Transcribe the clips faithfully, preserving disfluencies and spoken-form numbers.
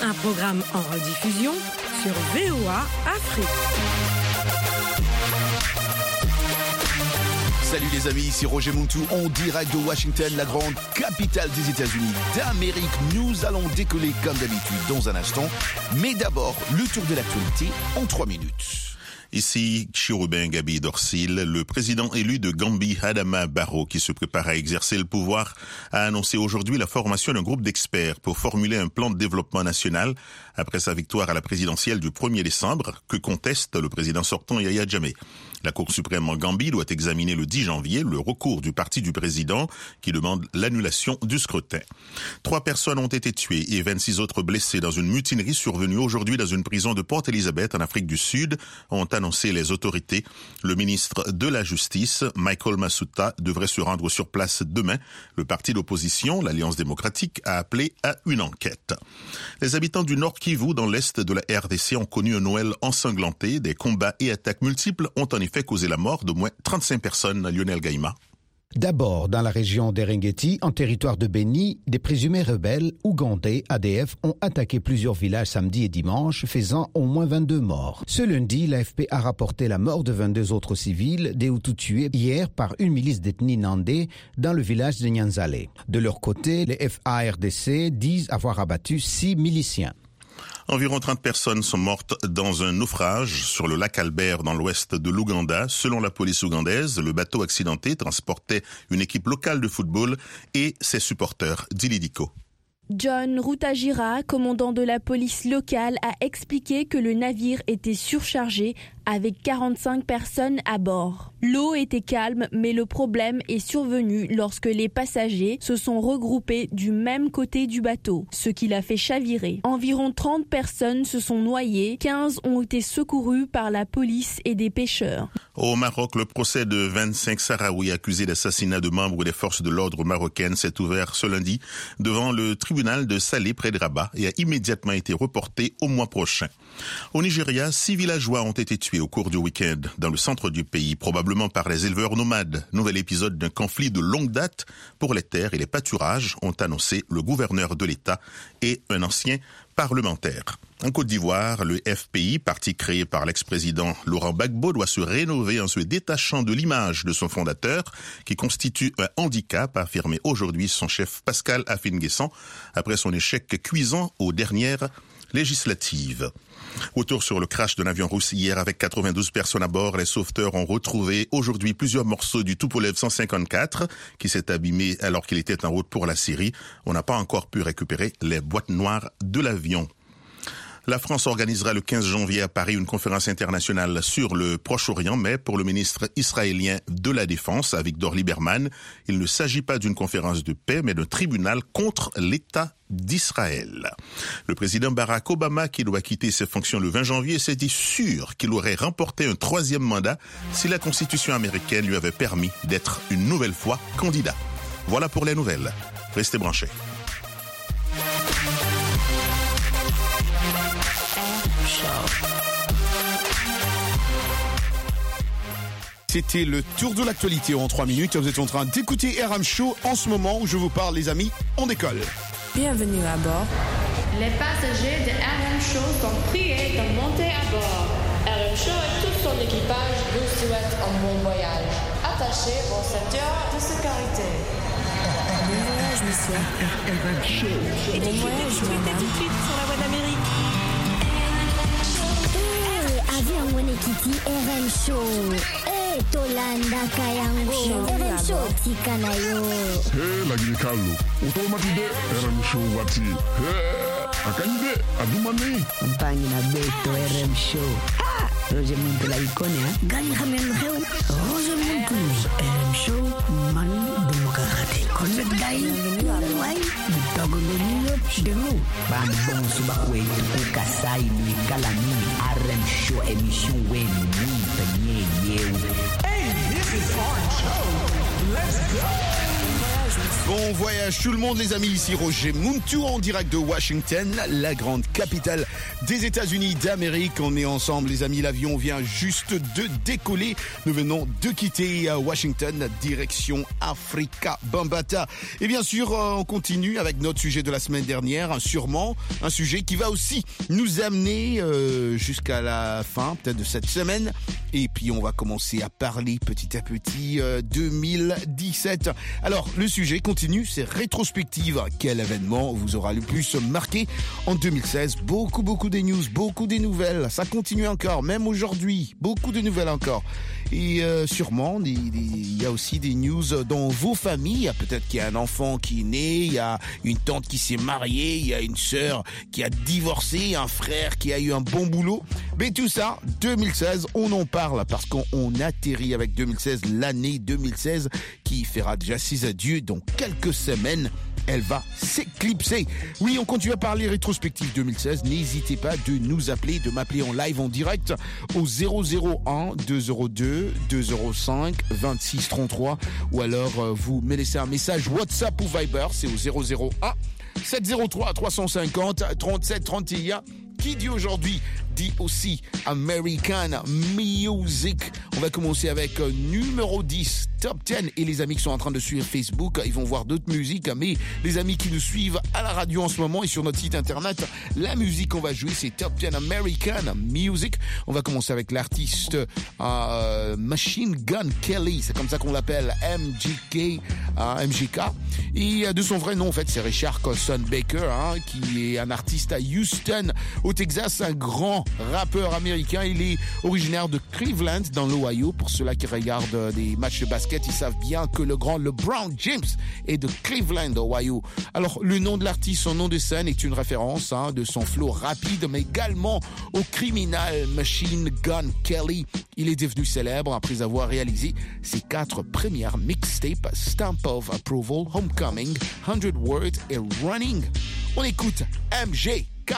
un programme en rediffusion sur V O A Afrique. Salut les amis, ici Roger Muntu en direct de Washington, la grande capitale des États-Unis d'Amérique. Nous allons décoller comme d'habitude dans un instant, mais d'abord le tour de l'actualité en trois minutes. Ici, Chirubin Gabi Dorsil, le président élu de Gambie, Adama Barrow, qui se prépare à exercer le pouvoir, a annoncé aujourd'hui la formation d'un groupe d'experts pour formuler un plan de développement national après sa victoire à la présidentielle du premier décembre, que conteste le président sortant Yahya Jammeh. La Cour suprême en Gambie doit examiner le dix janvier le recours du parti du président qui demande l'annulation du scrutin. Trois personnes ont été tuées et vingt-six autres blessées dans une mutinerie survenue aujourd'hui dans une prison de Port Elizabeth en Afrique du Sud, ont annoncé les autorités. Le ministre de la Justice, Michael Masuta, devrait se rendre sur place demain. Le parti d'opposition, l'Alliance démocratique, a appelé à une enquête. Les habitants du Nord Kivu, dans l'est de la R D C, ont connu un Noël ensanglanté. Des combats et attaques multiples ont en effet causé la mort d'au moins trente-cinq personnes. Lionel Gaïma. D'abord, dans la région d'Eringeti, en territoire de Beni, des présumés rebelles ougandais A D F ont attaqué plusieurs villages samedi et dimanche, faisant au moins vingt-deux morts. Ce lundi, l'A F P a rapporté la mort de vingt-deux autres civils, des Hutus tués hier par une milice d'ethnie nandé dans le village de Nyanzale. De leur côté, les F A R D C disent avoir abattu six miliciens. Environ trente personnes sont mortes dans un naufrage sur le lac Albert dans l'ouest de l'Ouganda. Selon la police ougandaise, le bateau accidenté transportait une équipe locale de football et ses supporters. Dilidiko. John Rutajira, commandant de la police locale, a expliqué que le navire était surchargé avec quarante-cinq personnes à bord. L'eau était calme, mais le problème est survenu lorsque les passagers se sont regroupés du même côté du bateau, ce qui l'a fait chavirer. Environ trente personnes se sont noyées, quinze ont été secourues par la police et des pêcheurs. Au Maroc, le procès de vingt-cinq Sahraouis accusés d'assassinat de membres des forces de l'ordre marocaines s'est ouvert ce lundi devant le tribunal de Salé près de Rabat et a immédiatement été reporté au mois prochain. Au Nigeria, six villageois ont été tués au cours du week-end dans le centre du pays, probablement par les éleveurs nomades. Nouvel épisode d'un conflit de longue date pour les terres et les pâturages, ont annoncé le gouverneur de l'État et un ancien parlementaire. En Côte d'Ivoire, le F P I, parti créé par l'ex-président Laurent Gbagbo, doit se rénover en se détachant de l'image de son fondateur, qui constitue un handicap, a affirmé aujourd'hui son chef Pascal Afin-Guessan, après son échec cuisant aux dernières législatives. Retour sur le crash d'un avion russe hier avec quatre-vingt-douze personnes à bord. Les sauveteurs ont retrouvé aujourd'hui plusieurs morceaux du Tupolev cent cinquante-quatre qui s'est abîmé alors qu'il était en route pour la Syrie. On n'a pas encore pu récupérer les boîtes noires de l'avion. La France organisera le quinze janvier à Paris une conférence internationale sur le Proche-Orient, mais pour le ministre israélien de la Défense, Avigdor Lieberman, il ne s'agit pas d'une conférence de paix, mais d'un tribunal contre l'État d'Israël. Le président Barack Obama, qui doit quitter ses fonctions le vingt janvier, s'est dit sûr qu'il aurait remporté un troisième mandat si la Constitution américaine lui avait permis d'être une nouvelle fois candidat. Voilà pour les nouvelles. Restez branchés. C'était le tour de l'actualité en trois minutes. Vous êtes en train d'écouter R M Show en ce moment où je vous parle, les amis, on décolle. Bienvenue à bord. Les passagers de R M Show sont priés de monter à bord. R M Show et tout son équipage vous souhaitent un bon voyage. Attachez vos ceintures de sécurité. Bon voyage, monsieur. R M Show. Et tout de suite, tout de suite sur la voie d'Amérique. Avion Wenekiti R M Show. Eh, Tolanda Kayango. R M Show Tikanayo. Hey, lagi kalu. Automatide R M Show wati. Hey, akande adumani. Mpangi na beto R M Show. Ah, Roger Muntu la ikone ha. Gani hamen heu. Roger Muntu. R M Show man demokrate. Konvet dai. Wai. Dogo lolo demo. Ban bon suba kwe ku kasai ni kalami R M Show émission wen ni penye yeu. Hey, this is R M Show. Let's go. Bon voyage tout le monde les amis, ici Roger Muntu en direct de Washington, la grande capitale des États-Unis d'Amérique. On est ensemble les amis, l'avion vient juste de décoller. Nous venons de quitter Washington, direction Africa Bambata. Et bien sûr, on continue avec notre sujet de la semaine dernière, sûrement un sujet qui va aussi nous amener euh, jusqu'à la fin peut-être de cette semaine. Et puis on va commencer à parler petit à petit euh, deux mille dix-sept. Alors le sujet continue, c'est rétrospective. Quel événement vous aura le plus marqué en deux mille seize? Beaucoup, beaucoup de news, beaucoup de nouvelles. Ça continue encore, même aujourd'hui. Beaucoup de nouvelles encore. Et euh, sûrement, il y a aussi des news dans vos familles. Peut-être qu'il y a un enfant qui est né, il y a une tante qui s'est mariée, il y a une sœur qui a divorcé, un frère qui a eu un bon boulot. Mais tout ça, deux mille seize, on en parle parce qu'on atterrit avec deux mille seize, l'année deux mille seize qui fera déjà ses adieux dans quelques semaines. Elle va s'éclipser. Oui, on continue à parler rétrospective deux mille seize. N'hésitez pas de nous appeler, de m'appeler en live en direct au zéro zéro un deux zéro deux deux zéro cinq vingt-six trente-trois ou alors euh, vous me laissez un message WhatsApp ou Viber, c'est au zéro zéro un sept zéro trois trois cent cinquante trente-sept trente et un. Qui dit aujourd'hui dit aussi American Music. On va commencer avec euh, numéro dix, Top dix. Et les amis qui sont en train de suivre Facebook, ils vont voir d'autres musiques. Mais les amis qui nous suivent à la radio en ce moment et sur notre site internet, la musique qu'on va jouer, c'est Top dix American Music. On va commencer avec l'artiste euh, Machine Gun Kelly. C'est comme ça qu'on l'appelle, M G K. Euh, M G K. Et euh, de son vrai nom, en fait, c'est Richard Colson Baker, hein, qui est un artiste à Houston, au Texas, un grand rappeur américain. Il est originaire de Cleveland, dans l'Ohio. Pour ceux-là qui regardent des matchs de basket, ils savent bien que le grand LeBron James est de Cleveland, Ohio. Alors, le nom de l'artiste, son nom de scène est une référence hein, de son flow rapide, mais également au criminal Machine Gun Kelly. Il est devenu célèbre après avoir réalisé ses quatre premières mixtapes, Stamp of Approval, Homecoming, hundred Words et Running. On écoute M G K.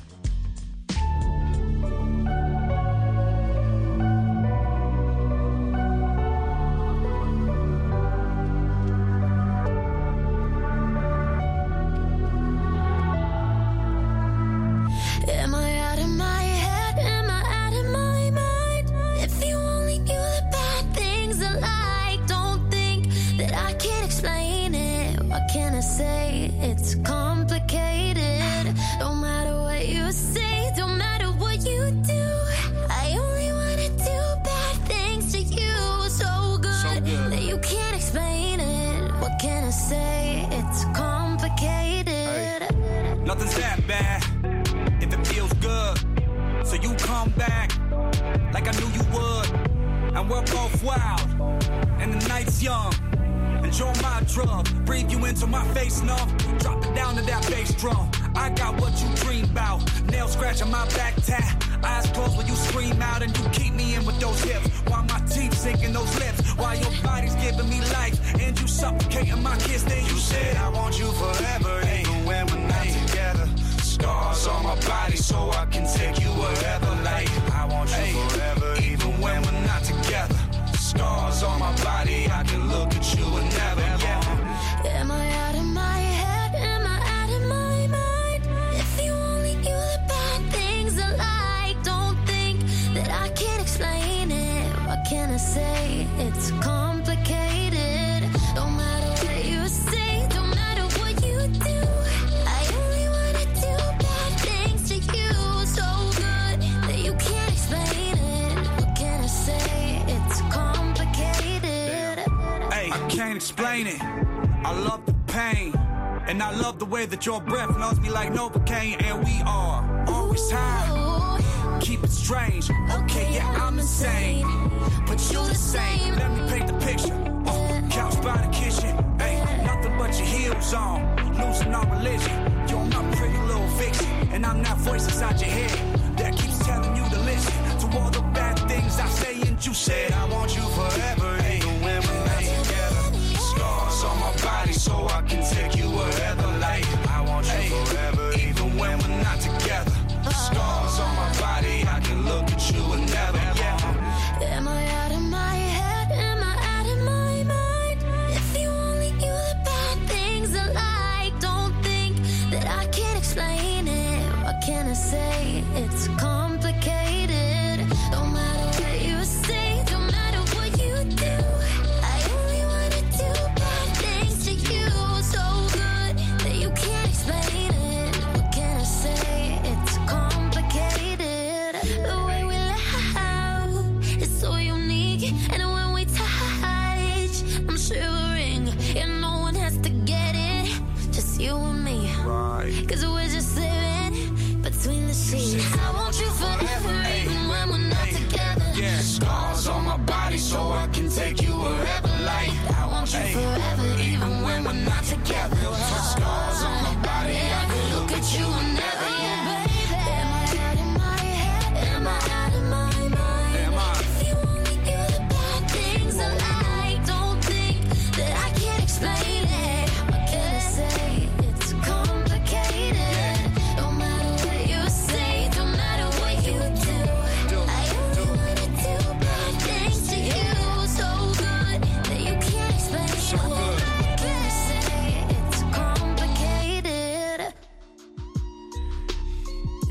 Say it's complicated. Don't matter what you say, don't matter what you do. I only wanna do bad things to you, so good, so good that you can't explain it. What can I say? It's complicated. Hey. Nothing's that bad if it feels good. So you come back like I knew you would, and we're both wild, and the night's young. Enjoy my drug, breathe you into my face, no. Drop it down to that bass drum. I got what you dream about. Nail scratching my back tat. Eyes closed when you scream out and you keep me in with those hips. While my teeth sinking those lips. While your body's giving me life and you suffocating my kiss. Then you said I want you forever, even when we're not together. Scars on my body so I can take you wherever. Like I want you forever, even when we're not together. Scars on my body, I can look at you and never, yeah. Am I out of my head? Am I out of my mind? If you only knew the bad things I like, don't think that I can't explain it. What can I say? It's complicated. Don't matter what you say, don't matter what you do. I only wanna do bad things to you, so good that you can't explain it. What can I say? It's complicated. I can't explain it. I love the pain, and I love the way that your breath knows me like Novocaine. And we are always high. Keep it strange. Okay, yeah, I'm insane, but you the same. Let me paint the picture. Uh, couch by the kitchen. Hey, nothing but your heels on. Losing all religion. You're my pretty little vixen, and I'm that voice inside your head that keeps telling you to listen to all the bad things I say. And you said I want you forever, even when we're not together. Scars on my body so I can take you wherever. Like I want you hey, forever, even when we're not together. Scars on my body, I can look at you and never, yeah. Am I out of my head? Am I out of my mind? If you only knew the bad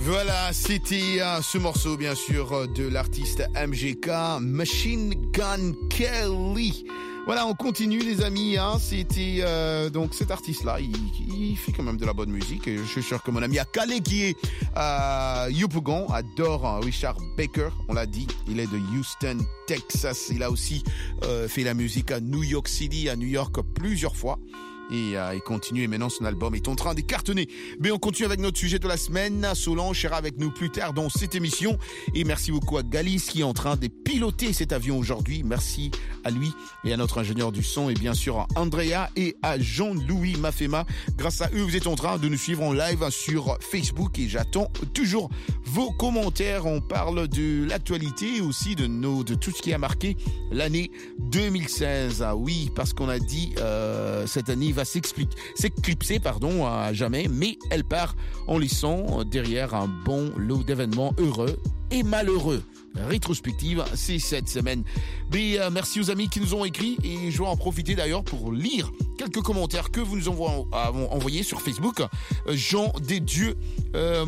Voilà, c'était euh, ce morceau, bien sûr, de l'artiste M G K, Machine Gun Kelly. Voilà, on continue, les amis. Hein. C'était euh, donc cet artiste-là, il, il fait quand même de la bonne musique. Et je suis sûr que mon ami Akale, qui est euh, Yopougon, adore hein, Richard Baker. On l'a dit, il est de Houston, Texas. Il a aussi euh, fait la musique à New York City, à New York plusieurs fois. Et euh, il continue et maintenant son album est en train de cartonner. Mais on continue avec notre sujet de la semaine. Solange sera avec nous plus tard dans cette émission. Et merci beaucoup à Galis qui est en train de piloter cet avion aujourd'hui. Merci à lui et à notre ingénieur du son et bien sûr à Andrea et à Jean-Louis Mafema. Grâce à eux, vous êtes en train de nous suivre en live sur Facebook et j'attends toujours vos commentaires. On parle de l'actualité et aussi de, nos, de tout ce qui a marqué l'année deux mille seize. Ah oui, parce qu'on a dit euh, cette année va s'éclipser pardon, à jamais, mais elle part en laissant derrière un bon lot d'événements heureux et malheureux. Rétrospective, c'est cette semaine. Mais euh, merci aux amis qui nous ont écrit et je vais en profiter d'ailleurs pour lire quelques commentaires que vous nous envoyez, avons envoyés sur Facebook. Jean des Dieux euh,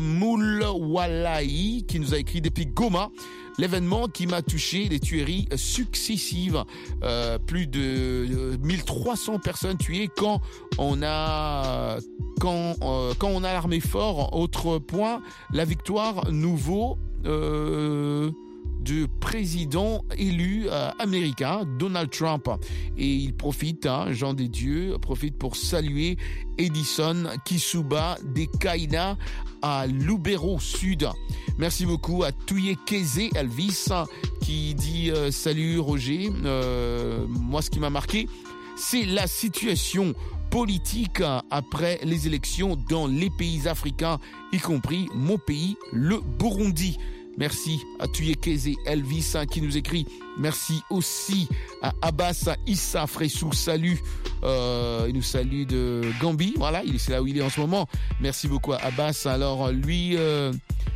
Moulwalaï qui nous a écrit depuis Goma. L'événement qui m'a touché, les tueries successives, euh, plus de euh, mille trois cents personnes tuées quand on a quand euh, quand on a l'armée fort. Autre point, la victoire nouveau euh, du président élu euh, américain, Donald Trump. Et il profite, hein, Jean des Dieux, profite pour saluer Edison Kisuba des Kaina à Lubero Sud. Merci beaucoup à Touye Keze Elvis qui dit euh, salut Roger. Euh, moi, ce qui m'a marqué, c'est la situation politique après les élections dans les pays africains, y compris mon pays, le Burundi. Merci à Tuyekeze Elvis hein, qui nous écrit. Merci aussi à Abbas Issa Fressou. Salut. Euh, il nous salue de Gambie. Voilà, il est c'est là où il est en ce moment. Merci beaucoup à Abbas. Alors lui, euh,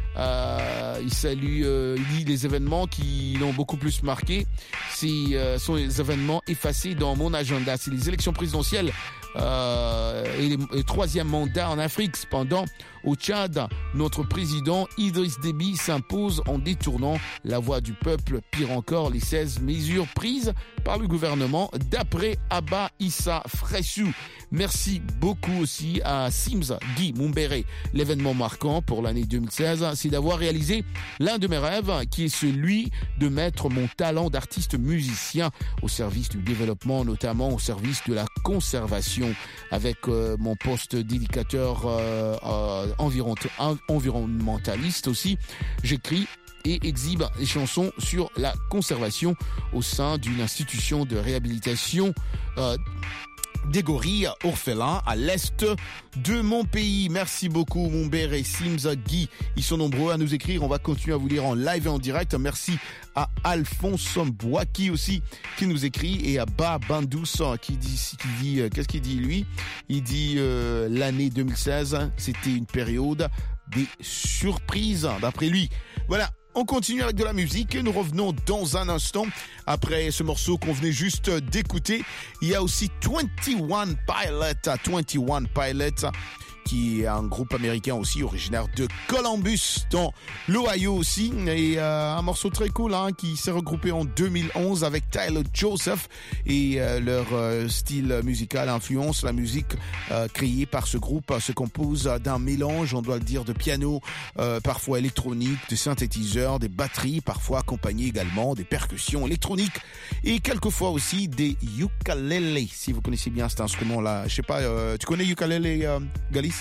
euh, il salue, euh, il dit les événements qui l'ont beaucoup plus marqué. C'est euh, sont les événements effacés dans mon agenda. C'est les élections présidentielles. Euh, et le troisième mandat en Afrique. Cependant, au Tchad, notre président Idriss Déby s'impose en détournant la voix du peuple. Pire encore, les seize mesures prises par le gouvernement d'après Abba Issa Fressou. Merci beaucoup aussi à Sims Guy Mumbere. L'événement marquant pour l'année deux mille seize, c'est d'avoir réalisé l'un de mes rêves, qui est celui de mettre mon talent d'artiste musicien au service du développement, notamment au service de la conservation, avec euh, mon poste d'éducateur euh, euh, environ, environnementaliste aussi. J'écris et exhibe des chansons sur la conservation au sein d'une institution de réhabilitation euh, des gorilles orphelins à l'est de mon pays. Merci beaucoup, mon père et Sims Guy. Ils sont nombreux à nous écrire. On va continuer à vous lire en live et en direct. Merci à Alphonse Boaki aussi qui nous écrit et à Ba Bandous qui dit, qui dit euh, qu'est-ce qu'il dit lui? Il dit euh, l'année deux mille seize, c'était une période des surprises d'après lui. Voilà. On continue avec de la musique et nous revenons dans un instant. Après ce morceau qu'on venait juste d'écouter, il y a aussi twenty-one Pilots, twenty-one Pilots, qui est un groupe américain aussi, originaire de Columbus, dans l'Ohio aussi. Et euh, un morceau très cool hein, qui s'est regroupé en deux mille onze avec Tyler Joseph. Et euh, leur euh, style musical influence la musique euh, créée par ce groupe se compose d'un mélange, on doit le dire, de piano, euh, parfois électronique, de synthétiseurs, des batteries, parfois accompagnées également des percussions électroniques et quelquefois aussi des ukulélés. Si vous connaissez bien cet instrument-là, je sais pas, euh, tu connais ukulélé, euh, Galis?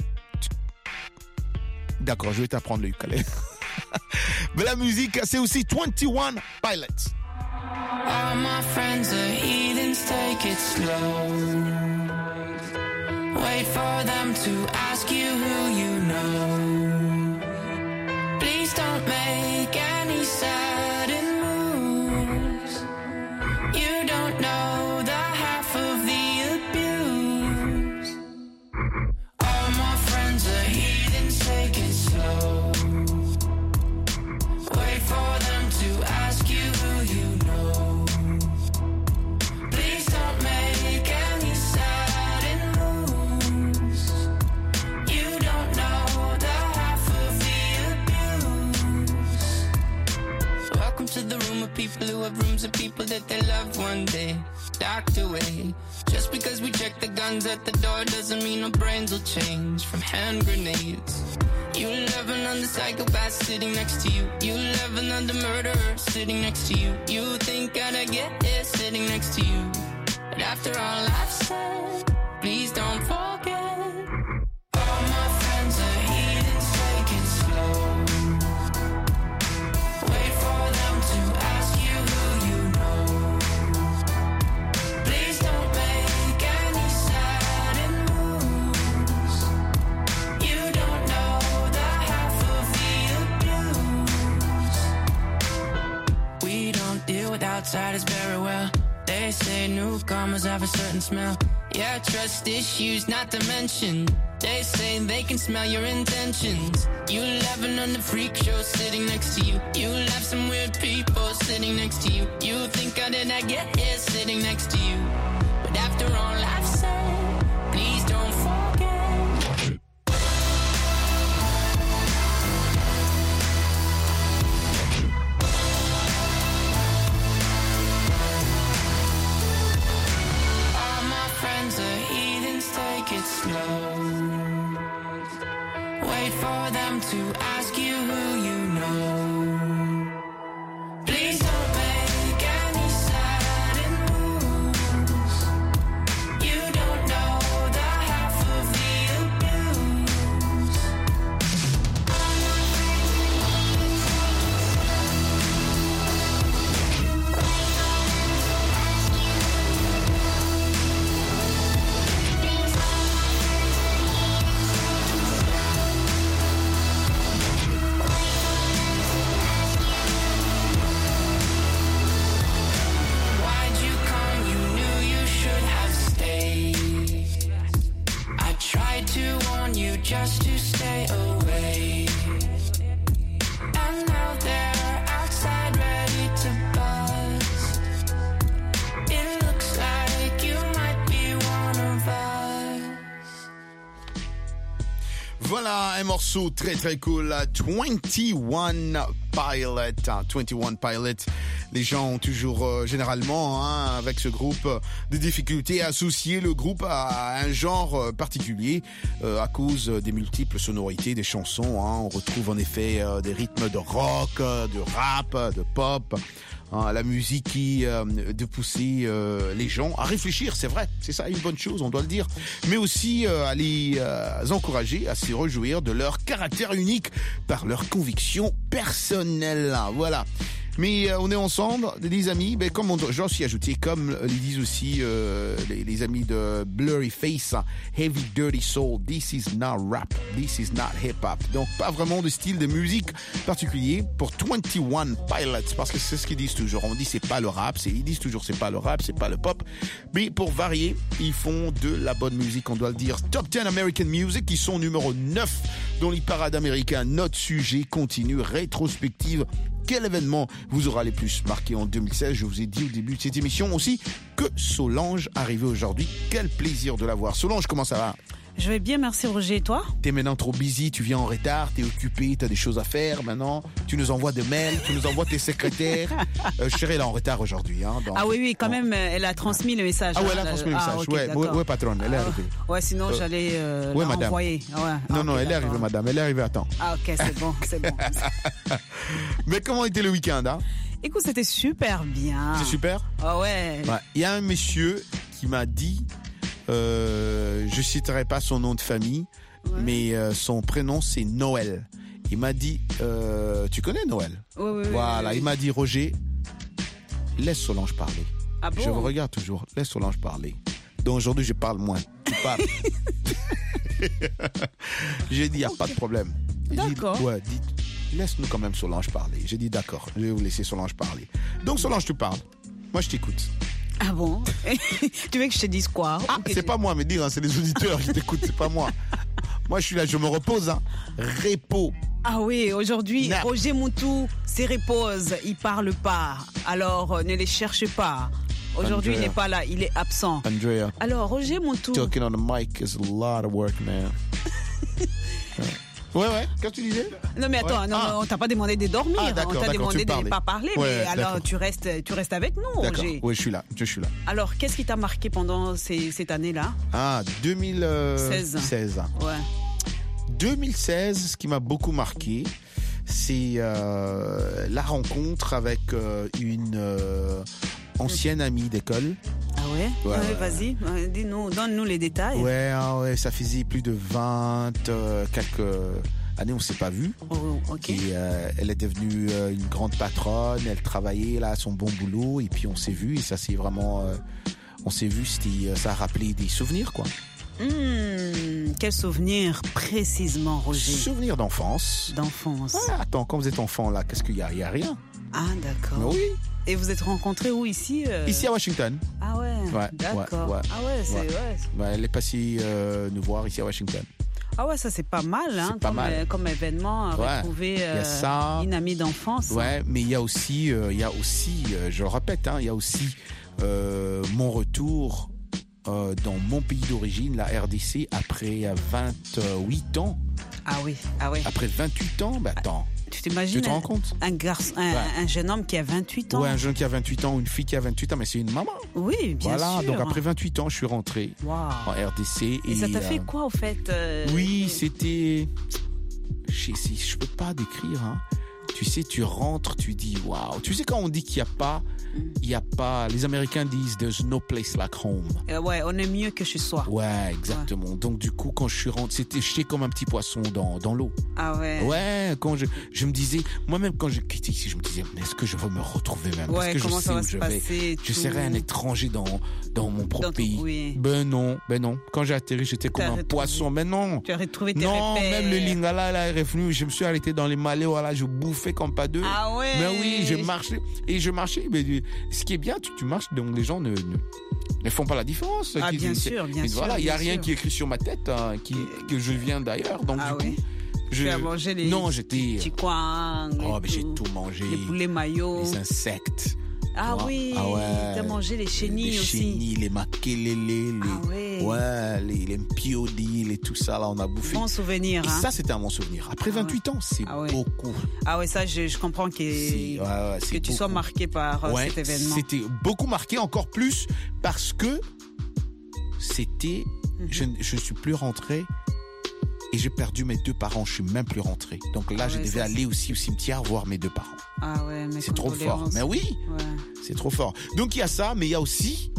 D'accord, je vais t'apprendre le ukulélé. Mais la musique, c'est aussi twenty-one Pilots. All my friends are heathens, take it slow. Wait for them to ask you who you know. Please don't make any sudden moves. You don't know the half of the abuse. All my friends are heathens, take it slow. Wait for them to ask you who you know. Please don't make any sudden moves. You people who have rooms of people that they love one day docked away. Just because we check the guns at the door doesn't mean our brains will change from hand grenades. You love another psychopath sitting next to you. You love another murderer sitting next to you. You think I'd get here sitting next to you. But after all I've said, please don't forget. All my friends are heathens, take it slow. Wait for them to ask you who you know. Please don't make any sudden moves. You don't know the half of the abuse. We don't deal with outsiders very well. They say newcomers have a certain smell. Yeah, trust issues not to mention. They say they can smell your intentions. You laughing on the freak show sitting next to you. You laugh some weird people sitting next to you. You think how did I get here sitting next to you? But after all I've said, please don't forget. All my friends are heathens, take it slow. Wait for them to ask you who you know. Please don't make any sudden moves. You don't know the half of the abuse. Why'd you come? You knew you should have stayed. I tried to warn you just to stay away. And now they're outside ready to bust. It looks like you might be one of us. Voilà un morceau très très cool, twenty-one Pilot. twenty-one Pilot. Les gens ont toujours, euh, généralement, hein, avec ce groupe, euh, des difficultés à associer le groupe à, à un genre euh, particulier euh, à cause des multiples sonorités des chansons. Hein. On retrouve en effet euh, des rythmes de rock, euh, de rap, de pop. Hein, la musique qui euh, de pousser euh, les gens à réfléchir, c'est vrai, c'est ça une bonne chose, on doit le dire, mais aussi euh, à les euh, encourager à se réjouir de leur caractère unique par leurs convictions personnelles. Voilà. Mais euh, on est ensemble, les amis, ben, comme on, j'en suis ajouté, comme les disent aussi euh, les, les amis de Blurry Face, Heavy Dirty Soul, this is not rap, this is not hip-hop. Donc pas vraiment de style de musique particulier pour twenty-one Pilots, parce que c'est ce qu'ils disent toujours. On dit c'est pas le rap, c'est, ils disent toujours c'est pas le rap, c'est pas le pop. Mais pour varier, ils font de la bonne musique, on doit le dire. Top ten American Music, qui sont numéro neuf dans les parades américains. Notre sujet continue, rétrospective. Quel événement vous aura les plus marqué en deux mille seize? Je vous ai dit au début de cette émission aussi que Solange arrivait aujourd'hui. Quel plaisir de la voir. Solange, comment ça va? Je vais bien, merci Roger, et toi? T'es maintenant trop busy, tu viens en retard, t'es occupé, t'as des choses à faire maintenant. Tu nous envoies des mails, tu nous envoies tes secrétaires. Euh, Chérie, elle est en retard aujourd'hui. Hein, donc, ah oui, oui, quand bon. même, elle a transmis le message. Ah ouais, elle a transmis le message. Ah, okay, ouais, ouais, ouais, patronne, elle est arrivée. Ah, ouais, sinon euh, j'allais euh, ouais, la madame. renvoyer. Ouais. Non, ah, non, okay, elle est d'accord. arrivée, madame, elle est arrivée à temps. Ah ok, c'est bon, c'est bon. Mais comment était le week-end, hein? Écoute, c'était super bien. C'est super? Ah ouais. Ouais. Il y a un monsieur qui m'a dit, euh, je citerai pas son nom de famille, ouais. mais euh, son prénom c'est Noël. Il m'a dit, euh, tu connais Noël? Oui, oui, Voilà, oui, oui. il m'a dit, Roger, laisse Solange parler. Ah bon? Je vous regarde toujours, laisse Solange parler. Donc aujourd'hui, je parle moins. Tu parles. J'ai dit, il n'y a pas de problème. D'accord. Dit, ouais, dit, laisse-nous quand même Solange parler. J'ai dit, d'accord, je vais vous laisser Solange parler. Donc Solange, tu parles. Moi, je t'écoute. Ah bon? Tu veux que je te dise quoi? Ah, c'est tu... pas moi, mais dire, hein, c'est les auditeurs qui t'écoutent, c'est pas moi. Moi, je suis là, je me repose. Hein. Repos. Ah oui, aujourd'hui, Nap. Roger Moutou se repose, il parle pas. Alors, euh, ne les cherchez pas. Aujourd'hui, Andrea. Il n'est pas là, il est absent. Andrea. Alors, Roger Moutou. Talking on the mic is a lot of work, man. Ouais, ouais. Qu'est-ce que tu disais? Non, mais attends, ouais. non, ah. on t'a pas demandé de dormir. Ah, on t'a demandé de ne pas parler. Ouais, mais alors, tu restes, tu restes avec nous, d'accord. Roger. Oui, je suis là. Je suis là. Alors, qu'est-ce qui t'a marqué pendant ces, cette année-là? Ah, deux mille seize. Ouais. deux mille seize, ce qui m'a beaucoup marqué, c'est euh, la rencontre avec euh, une euh, ancienne amie d'école. Ah ouais, ouais, ouais, ouais. Vas-y, dis-nous, donne-nous les détails. Ouais, ah ouais, ça faisait plus de vingt, euh, quelques années, on ne s'est pas vu. Oh, ok. Et euh, elle est devenue euh, une grande patronne, elle travaillait là, son bon boulot, et puis on s'est vu, et ça c'est vraiment, euh, on s'est vu, c'était, ça a rappelé des souvenirs, quoi. Mmh, quel souvenir précisément, Roger? Souvenir d'enfance. D'enfance. Ouais, attends, quand vous êtes enfant là, qu'est-ce qu'il y a? Il y a rien. Ah d'accord. Mais oui. Et vous êtes rencontrés où ici euh... Ici à Washington. Ah ouais. Ouais. D'accord. Ouais, ouais. Ah ouais, c'est ouais. ouais. Bah, elle est passée euh, nous voir ici à Washington. Ah ouais, ça c'est pas mal, hein, pas comme, mal. Euh, comme événement, ouais. retrouver euh, il y a ça. Une amie d'enfance. Ouais, mais il y a aussi, euh, il y a aussi, euh, je le répète, hein, il y a aussi euh, mon retour. Euh, dans mon pays d'origine, la R D C, après vingt-huit ans. Ah oui, ah oui. Après vingt-huit ans, bah attends. Tu t'imagines Tu te rends compte? Un garçon, un, ouais. un jeune homme qui a vingt-huit ans. Ouais, un jeune qui a vingt-huit ans ou une fille qui a vingt-huit ans, mais c'est une maman. Oui, bien voilà, sûr. Voilà, donc après vingt-huit ans, je suis rentré wow. en R D C. Et, et ça t'a euh, fait quoi, au fait euh... Oui, c'était... Je ne peux pas décrire, hein. Tu sais, tu rentres, tu dis waouh. Tu sais, quand on dit qu'il n'y a pas, il n'y a pas. Les Américains disent there's no place like home. Euh, ouais, on est mieux que chez soi. Ouais, exactement. Ouais. Donc, du coup, quand je suis rentré, c'était jeté comme un petit poisson dans, dans l'eau. Ah ouais. Ouais, quand je, je me disais, moi-même, quand je quittais ici, je me disais, mais est-ce que je vais me retrouver même? Ouais, est-ce que comment je ça sais va où se je passer, vais? Je serais un étranger dans, dans mon propre dans pays. Ton, oui. Ben non, ben non. Quand j'ai atterri, j'étais comme un retrouvé. poisson. Mais non. Tu as retrouvé tes Non, repères. même le lingala, là, est revenu. Je me suis arrêté dans les malais, voilà, je bouffais comme pas deux. Ah ouais. Mais oui, je marchais. Et je marchais. Mais ce qui est bien, tu, tu marches, donc les gens ne, ne, ne font pas la différence. Ah, qui, bien c'est, sûr, bien mais sûr. Voilà, il n'y a bien rien sûr. qui est écrit sur ma tête, hein, qui, que je viens d'ailleurs. Donc, ah du ouais. coup. Je... Tu as mangé les non, j'étais. petits coins. Oh, mais j'ai tout mangé. Les poulets maillots. Les insectes. Ah oui, ah ouais. T'as mangé les chenilles les aussi. Les chenilles, les makelele, les, ah ouais. ouais, les, les mpiodis, les tout ça, là, on a bouffé. Bon souvenir. Et hein. ça, c'était un bon souvenir. Après ah vingt-huit ouais. ans, c'est ah ouais. beaucoup. Ah ouais, ça, je, je comprends que, ouais, ouais, que tu beaucoup. sois marqué par ouais, cet événement. C'était beaucoup marqué, encore plus, parce que c'était, mm-hmm. je je suis plus rentré. Et j'ai perdu mes deux parents, je suis même plus rentré. Donc là, ah ouais, je devais aller aussi au cimetière voir mes deux parents. Ah ouais, mais c'est trop fort. Mais oui, ouais. c'est trop fort. Donc il y a ça, mais il y a aussi,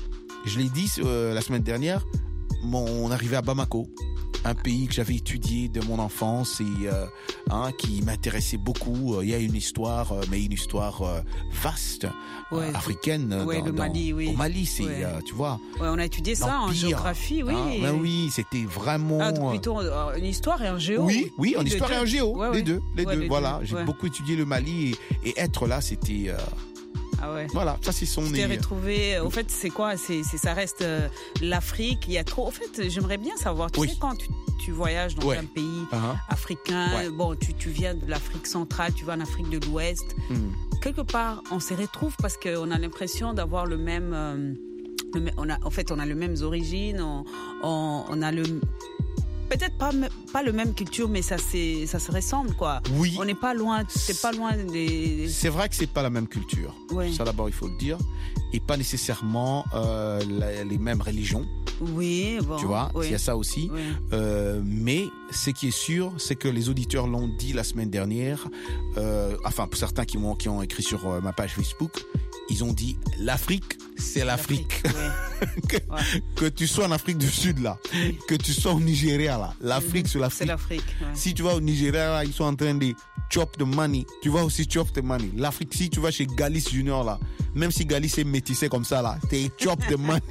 je l'ai dit euh, la semaine dernière, mon arrivée à Bamako, un pays que j'avais étudié de mon enfance et euh, hein, qui m'intéressait beaucoup. Il y a une histoire, euh, mais une histoire euh, vaste, ouais. euh, africaine. Ouais, dans, le Mali, dans, oui. Au Mali, c'est, ouais. euh, tu vois. Ouais, on a étudié ça en géographie, oui. Hein, ben oui, c'était vraiment. Ah, plutôt une histoire et un géo. Oui, oui, en histoire et en géo, ouais, les ouais. deux, les ouais, deux. Les voilà, deux. j'ai ouais. beaucoup étudié le Mali et, et être là, c'était. Euh, Ah ouais. Voilà, ça c'est son. Tu t'es retrouvé. Au fait, c'est quoi c'est, c'est ça reste euh, l'Afrique. Il y a trop. Au fait, j'aimerais bien savoir. Tu oui. sais quand tu, tu voyages dans ouais. un pays uh-huh. africain. Ouais. Bon, tu, tu viens de l'Afrique centrale, tu vas en Afrique de l'Ouest. Mm. Quelque part, on se retrouve parce qu'on a l'impression d'avoir le même. Euh, le, on a, en fait, on a les mêmes origines. On, on, on a le. Peut-être pas, pas le même culture, mais ça, c'est, ça se ressemble, quoi. Oui. On n'est pas loin, c'est pas loin des... C'est vrai que c'est pas la même culture. Oui. Ça, d'abord, il faut le dire. Et pas nécessairement euh, la, les mêmes religions. Oui, bon. Tu vois, oui. il y a ça aussi. Oui. Euh, mais ce qui est sûr, c'est que les auditeurs l'ont dit la semaine dernière. Euh, enfin, pour certains qui m'ont, qui ont écrit sur euh, ma page Facebook, ils ont dit l'Afrique, c'est l'Afrique. l'Afrique oui. que, ouais. que tu sois en Afrique du Sud là, oui. que tu sois au Nigeria là, l'Afrique c'est l'Afrique. C'est l'Afrique. Ouais. Si tu vas au Nigeria là, ils sont en train de chop the money. Tu vas aussi chop the money. L'Afrique, si tu vas chez Galis Junior là, même si Galis est métissé comme ça là, t'es chop the money.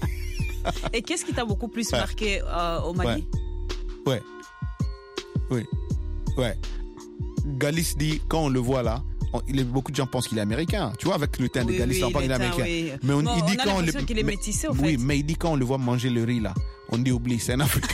Et qu'est-ce qui t'a beaucoup plus ouais. marqué euh, au Mali? Ouais. Ouais. Oui. Ouais. Galis dit quand on le voit là. On, il est, beaucoup de gens pensent qu'il est américain, tu vois, avec le teint oui, de Galis, oui, on pense qu'il est américain. Oui. Mais on, bon, il dit on a quand on l'impression le, qu'il est mais, métissé, au oui, fait. mais il dit quand on le voit manger le riz là, on dit oublie, c'est un Africain.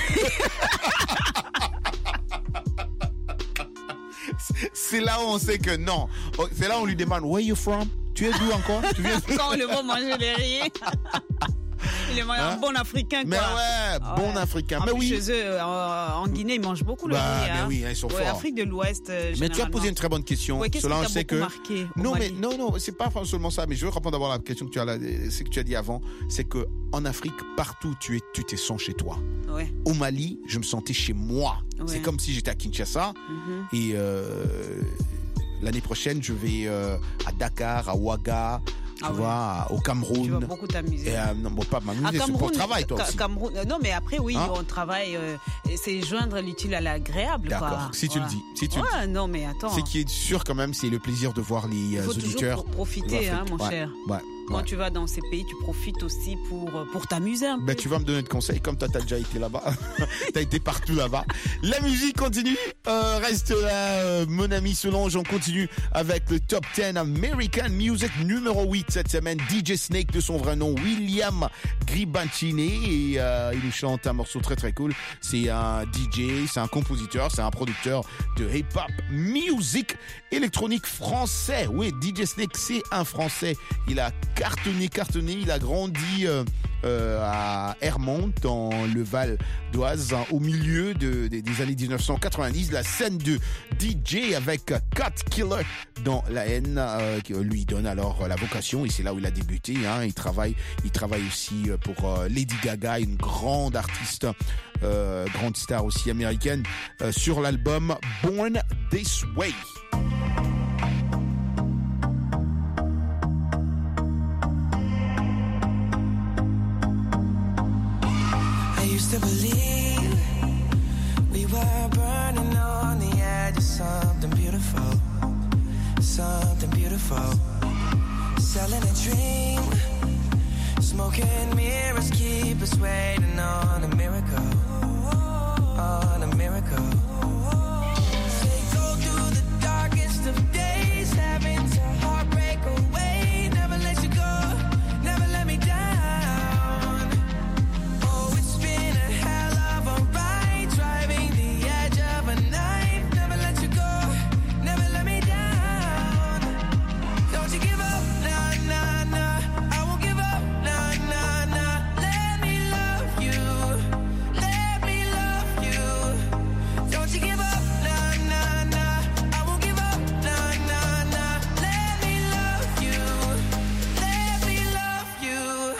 C'est là où on sait que non. C'est là où on lui demande where you from? Tu es d'où encore? Tu viens quand on le voit manger le riz. il est un Hein? bon africain, quoi. Mais ouais, bon Ouais. africain. En Mais plus, oui. chez eux, en, en Guinée, ils mangent beaucoup le Bah, riz. mais hein. oui, ils sont Ouais, forts. Afrique de l'Ouest, euh, Mais tu as généralement. posé une très bonne question. Ouais, qu'est-ce Cela, qui on t'a sait beaucoup que marqué au non, mais Mali? non, non, c'est pas seulement ça. Mais je veux répondre d'abord à la question que tu as, là, ce que tu as dit avant. C'est que en Afrique, partout où tu es, tu te sens chez toi. Ouais. Au Mali, je me sentais chez moi. Ouais. C'est comme si j'étais à Kinshasa. Mhm. Et euh, l'année prochaine, je vais euh, à Dakar, à Ouaga, tu Ah ouais. vois, au Cameroun. Tu vas beaucoup t'amuser. Et, euh, non, bon, pas À m'amuser, c'est pour Cameroun, le travail, toi Ca- aussi. Cameroun, euh, non, mais après, oui, Hein? on travaille. euh, et c'est joindre l'utile à l'agréable. D'accord, quoi. si tu le Voilà. dis, si tu le ouais, non, mais attends. Ce qui est sûr quand même, c'est le plaisir de voir les Il euh, faut toujours auditeurs. pour profiter, de hein, l'Afrique. mon Ouais, cher. Ouais. Quand ouais. tu vas dans ces pays, tu profites aussi pour, euh, pour t'amuser un peu. Ben, tu vas me donner de conseils, comme toi, t'as déjà été là-bas. T'as été partout là-bas. La musique continue. Euh, reste là, euh, mon ami Solange. On continue avec le top dix American Music numéro huit cette semaine. D J Snake, de son vrai nom, William Gribancini. Et euh, il nous chante un morceau très très cool. C'est un D J, c'est un compositeur, c'est un producteur de hip-hop music électronique français. Oui, D J Snake, c'est un Français. Il a cartonné, cartonné. Il a grandi euh, euh, à Hermont, dans le Val d'Oise, hein, au milieu de, de- des années dix-neuf cent quatre-vingt-dix. La scène de D J avec Cat Killer dans la haine euh, qui lui donne alors la vocation. Et c'est là où il a débuté. Hein. Il travaille, il travaille aussi pour euh, Lady Gaga, une grande artiste, euh, grande star aussi américaine, euh, sur l'album Born This Way. I used to believe we were burning on the edge of something beautiful, something beautiful. Selling a dream, smoking mirrors keep us waiting on a miracle, on a miracle. They go through the darkest of days, having to heartbreak away. Never let you go, never let me down. Oh, it's been a hell of a ride, driving the edge of a knife. Never let you go, never let me down. Don't you give up, nah, nah, nah. I won't give up, nah, nah, nah. Let me love you, let me love you. Don't you give up, nah, nah, nah. I won't give up, nah, nah, nah. Let me love you, let me love you.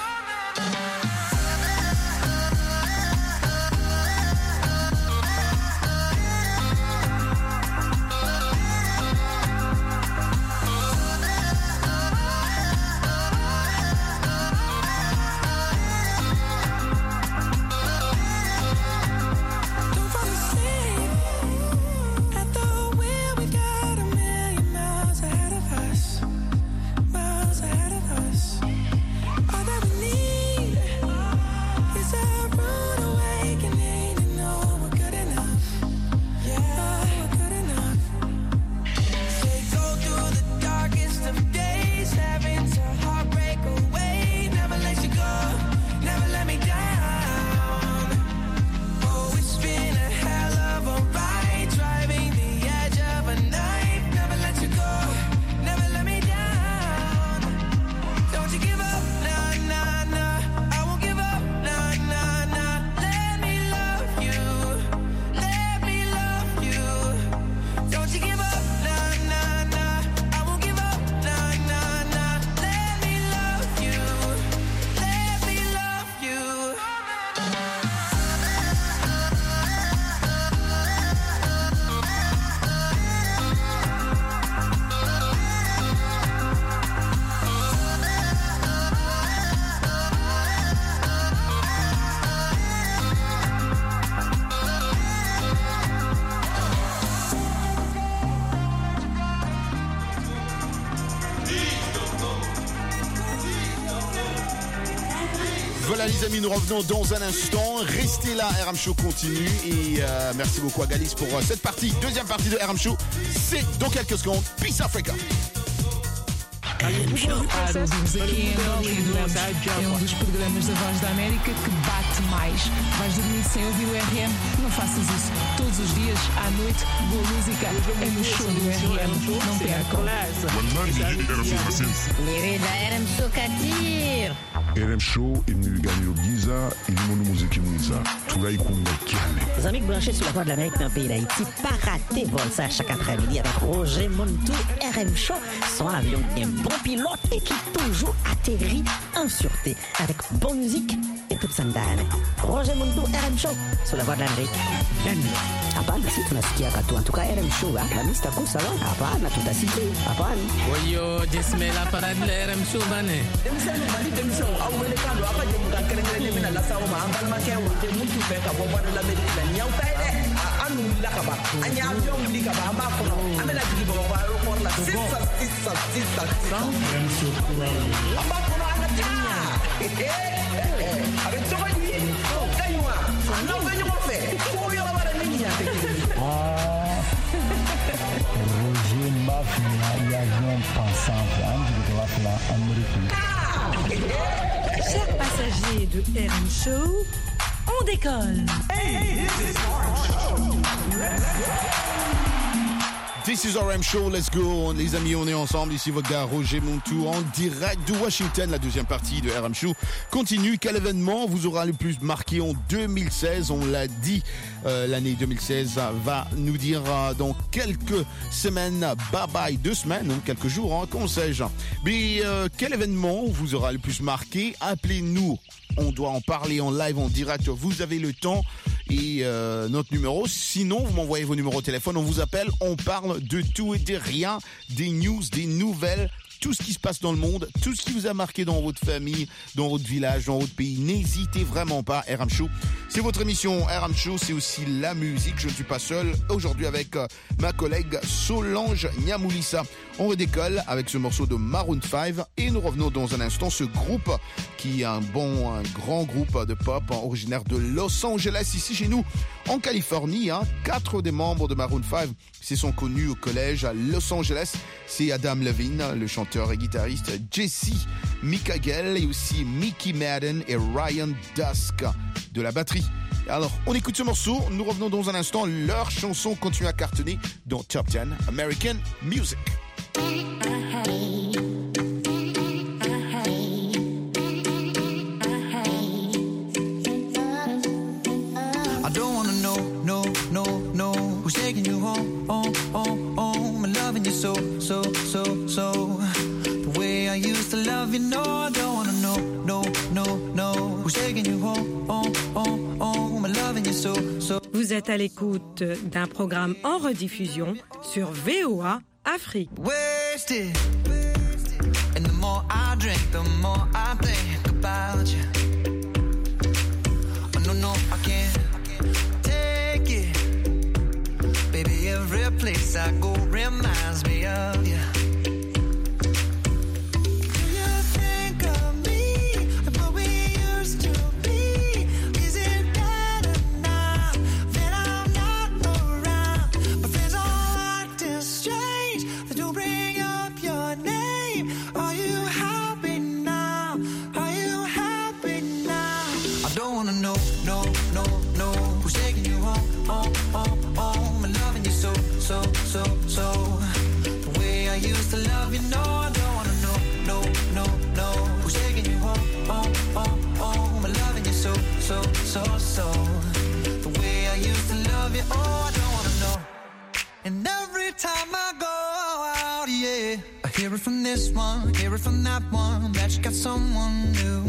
Don't fall asleep at the wheel. We got a million miles ahead of us, miles ahead of us. All that we need is a rude awakening to know we're good enough. Yeah, we're good enough. They go through the darkest of days, having to heartbreak away. Never let you go, never let me down. Oh, it's been a hell of a ride, driving the edge of a knife. Never let you go, never let me down. Don't you give up, nah, nah, nah. I won't give up, nah, nah, nah. Let me love you, let me love you. Don't you give up, nah, nah, nah. I won't give up, nah, nah, nah. Let me love you, let me love you. Voilà les amis, nous revenons dans un instant. Restez là, R M Show continue. Et euh, merci beaucoup à Galis pour euh, cette partie. Deuxième partie de R M Show, c'est dans quelques secondes. Peace Africa. Para ouvimos aqui em Bollywood, é um dos programas da Voz da América que bate mais. Vais dormir sem ouvir o R M? Não faças isso. Todos os dias, à noite, boa música é no show do R M. não percam. Liri da R M Show Katir. R M Show imnigani giza ilimono muziki mwiza tunaikunda kiane. Les amis branchés sur la voie de l'Amérique dans le pays d'Haïti, pas rater vol ça chaque après-midi avec Roger Montou, R M Show, son avion un bon pilote et qui toujours atterrit en sûreté avec bonne musique et toute sa dame. Roger Montou, R M Show, sur la voie de l'Amérique. Hapana, si tunasikia katu. En tout cas, R M Show, la mista kusa lo. Hapana, tutasikia. Hapana. Oyo, jismela parade la R M Show bane. Demisano bani demisano awele kando apa je muka kerengere mina la sawo ma ambal ma kewo te mutu be ka bo bana la medina nyaw tay de anu la ka ba anya avion li ka ba amba ko amela digi bo ba ro ko la sisa sisa sisa R M Show amba ko ana ta avec to ba ni oh kaywa no ba ni mo fe ko yo ba ni ni ate ah Roger Mafia y avion pensant de la Amérique. Chers passagers de R M Show, on décolle. Hey, this is R M Show. This is R M Show, let's go. Les amis, on est ensemble. Ici votre gars Roger Montou en direct de Washington. La deuxième partie de R M Show continue. Quel événement vous aura le plus marqué en deux mille seize? On l'a dit, euh, l'année deux mille seize va nous dire euh, dans quelques semaines, bye bye, deux semaines, hein, quelques jours, hein, qu'on sais-je. Mais euh, quel événement vous aura le plus marqué? Appelez-nous. On doit en parler en live, en direct. Vous avez le temps et euh, notre numéro. Sinon, vous m'envoyez vos numéros de téléphone. On vous appelle. On parle de tout et de rien, des news, des nouvelles, tout ce qui se passe dans le monde, tout ce qui vous a marqué dans votre famille, dans votre village, dans votre pays. N'hésitez vraiment pas. R M Show, c'est votre émission. R M Show, c'est aussi la musique. Je ne suis pas seul aujourd'hui avec euh, ma collègue Solange Nyamoulissa. On redécolle avec ce morceau de Maroon five et nous revenons dans un instant. Ce groupe qui est un bon, un grand groupe de pop hein, originaire de Los Angeles, ici chez nous en Californie. Hein. Quatre des membres de Maroon five se sont connus au collège à Los Angeles. C'est Adam Levine, le chanteur et guitariste, Jesse Mikagel et aussi Mickey Madden et Ryan Dusk de la batterie. Alors, on écoute ce morceau. Nous revenons dans un instant. Leur chanson continue à cartonner dans Top dix American Music. I don't wanna know, no, no, no, who's taking you home, home, home, home, and loving you so, so, so, so, the way I used to love you. No, I don't wanna know, no, no, no, who's taking you home, home, home, home, and loving you so, so. Vous êtes à l'écoute d'un programme en rediffusion sur V O A Afrique. Wasted, and the more I drink, the more I think about you. Oh no, no, I can't take it. Baby, every place I go reminds me of you. So, so, so, the way I used to love you. No, I don't wanna know, no, no, no, who's taking you home, home, home, home, I'm loving you so, so, so, so, the way I used to love you. Oh, I don't wanna know. And every time I go out, yeah, I hear it from this one, hear it from that one, that you got someone new.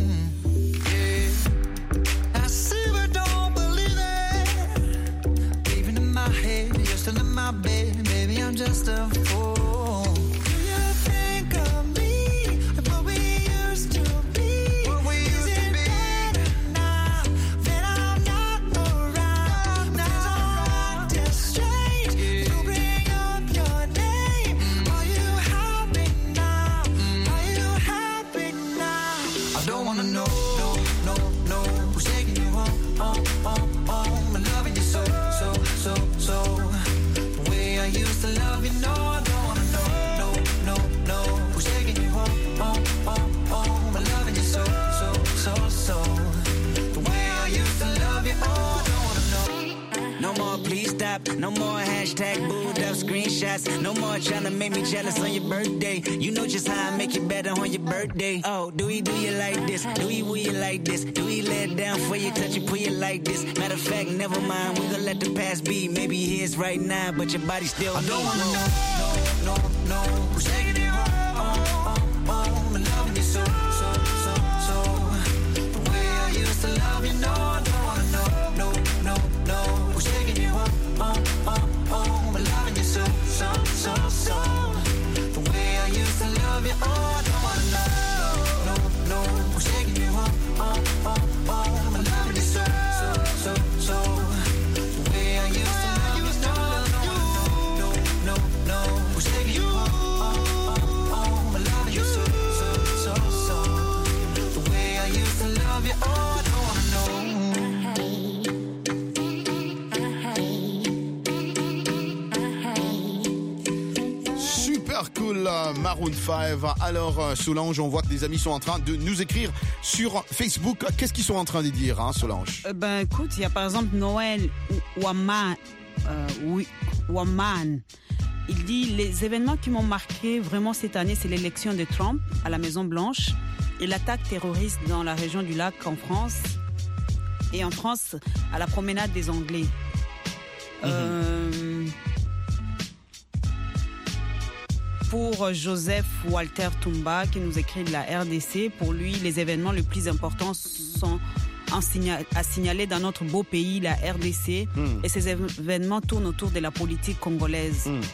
Yeah, I see but don't believe it. Even in my head, you're still in my bed, baby, I'm just a fool. Do you think of me, what we used to be? What we used to be? Better now that I'm not around? Now I'm acting strange. You bring up your name. Are you happy now? Are you happy now? I don't wanna know, no, no, no, who's taking you home, home, home, home, and loving you so, so, so, so. I used to love you, no, I don't wanna know, no, no, no, who's taking you home, home, home, home, I'm loving you so, so, so, so, the way I used to love you, oh, I don't wanna know. No more, please stop, no more hashtag Hashtag booed up screenshots. No more trying to make me jealous on your birthday. You know just how I make it better on your birthday. Oh, do we do you like this? Do we will you like this? Do we lay it down for you, touch you, pull you like this? Matter of fact, never mind, we gon' let the past be. Maybe here's right now, but your body still I don't wanna know, no, no, no. Who's taking it home? Oh, oh, oh, I'm loving you so, so, so, so. The way I used to love you, no, I don't wanna know, no, no, no. Who's taking you home? Oh, oh, oh, I'm loving you so, so, so, so. The way I used to love you, oh, I don't wanna know, no, no, no. Who's taking you home? Oh, oh, oh, I'm loving you so, so, so, so. The way I used to love you, no, no, no, no, no. Who's taking you home? Oh, oh, oh, I'm loving you so, so, so, so. The way I used to love you, oh, I don't wanna know. Super cool, euh, Maroon five. Alors, euh, Solange, on voit que des amis sont en train de nous écrire sur Facebook. Qu'est-ce qu'ils sont en train de dire, hein, Solange? Euh, ben, écoute, il y a par exemple Noël Waman. Euh, oui, Waman. Il dit les événements qui m'ont marqué vraiment cette année, c'est l'élection de Trump à la Maison Blanche et l'attaque terroriste dans la région du lac en France et en France à la promenade des Anglais. Mm-hmm. Euh, pour Joseph Walter Tumba qui nous écrit de la R D C, pour lui les événements les plus importants sont à signaler dans notre beau pays, la R D C, mm. et ces événements tournent autour de la politique congolaise. Mm.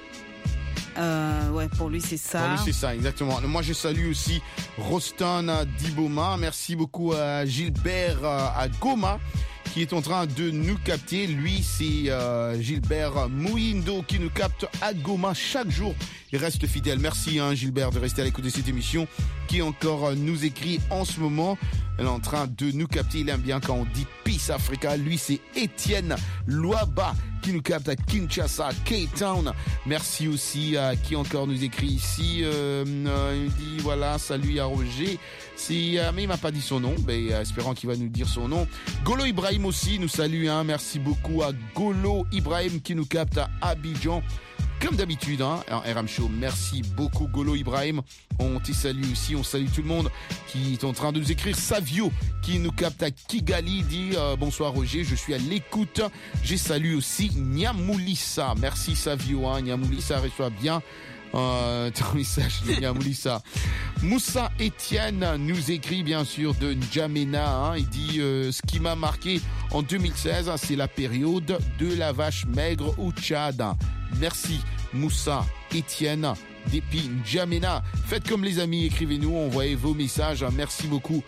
Euh, ouais, pour lui c'est ça. Pour lui c'est ça, exactement. Moi je salue aussi Rostan Diboma. Merci beaucoup à Gilbert à Goma qui est en train de nous capter. Lui c'est euh, Gilbert Mouindo qui nous capte à Goma chaque jour. Il reste fidèle. Merci hein, Gilbert de rester à l'écoute de cette émission qui encore nous écrit en ce moment. Elle est en train de nous capter. Il aime bien quand on dit Peace Africa. Lui c'est Étienne Loaba qui nous capte à Kinshasa, K-Town. Merci aussi à qui encore nous écrit ici. Euh, euh, il dit voilà, salut à Roger. C'est, euh, mais il m'a pas dit son nom. Ben, euh, espérant qu'il va nous dire son nom. Golo Ibrahim aussi nous salue. Hein. Merci beaucoup à Golo Ibrahim qui nous capte à Abidjan. Comme d'habitude, hein, en R M Show, merci beaucoup Golo Ibrahim. On te salue aussi, on salue tout le monde qui est en train de nous écrire. Savio qui nous capte à Kigali dit euh, bonsoir Roger, je suis à l'écoute. J'ai salué aussi Nyamulissa. Merci Savio, hein, Nyamulissa reçoit bien euh, ton message de Nyamulissa. Moussa Etienne nous écrit bien sûr de N'Djamena. Hein, il dit euh, ce qui m'a marqué en deux mille seize, c'est la période de la vache maigre au Tchad. Merci Moussa Etienne depuis N'Djamena. Faites comme les amis, écrivez-nous, envoyez vos messages. Merci beaucoup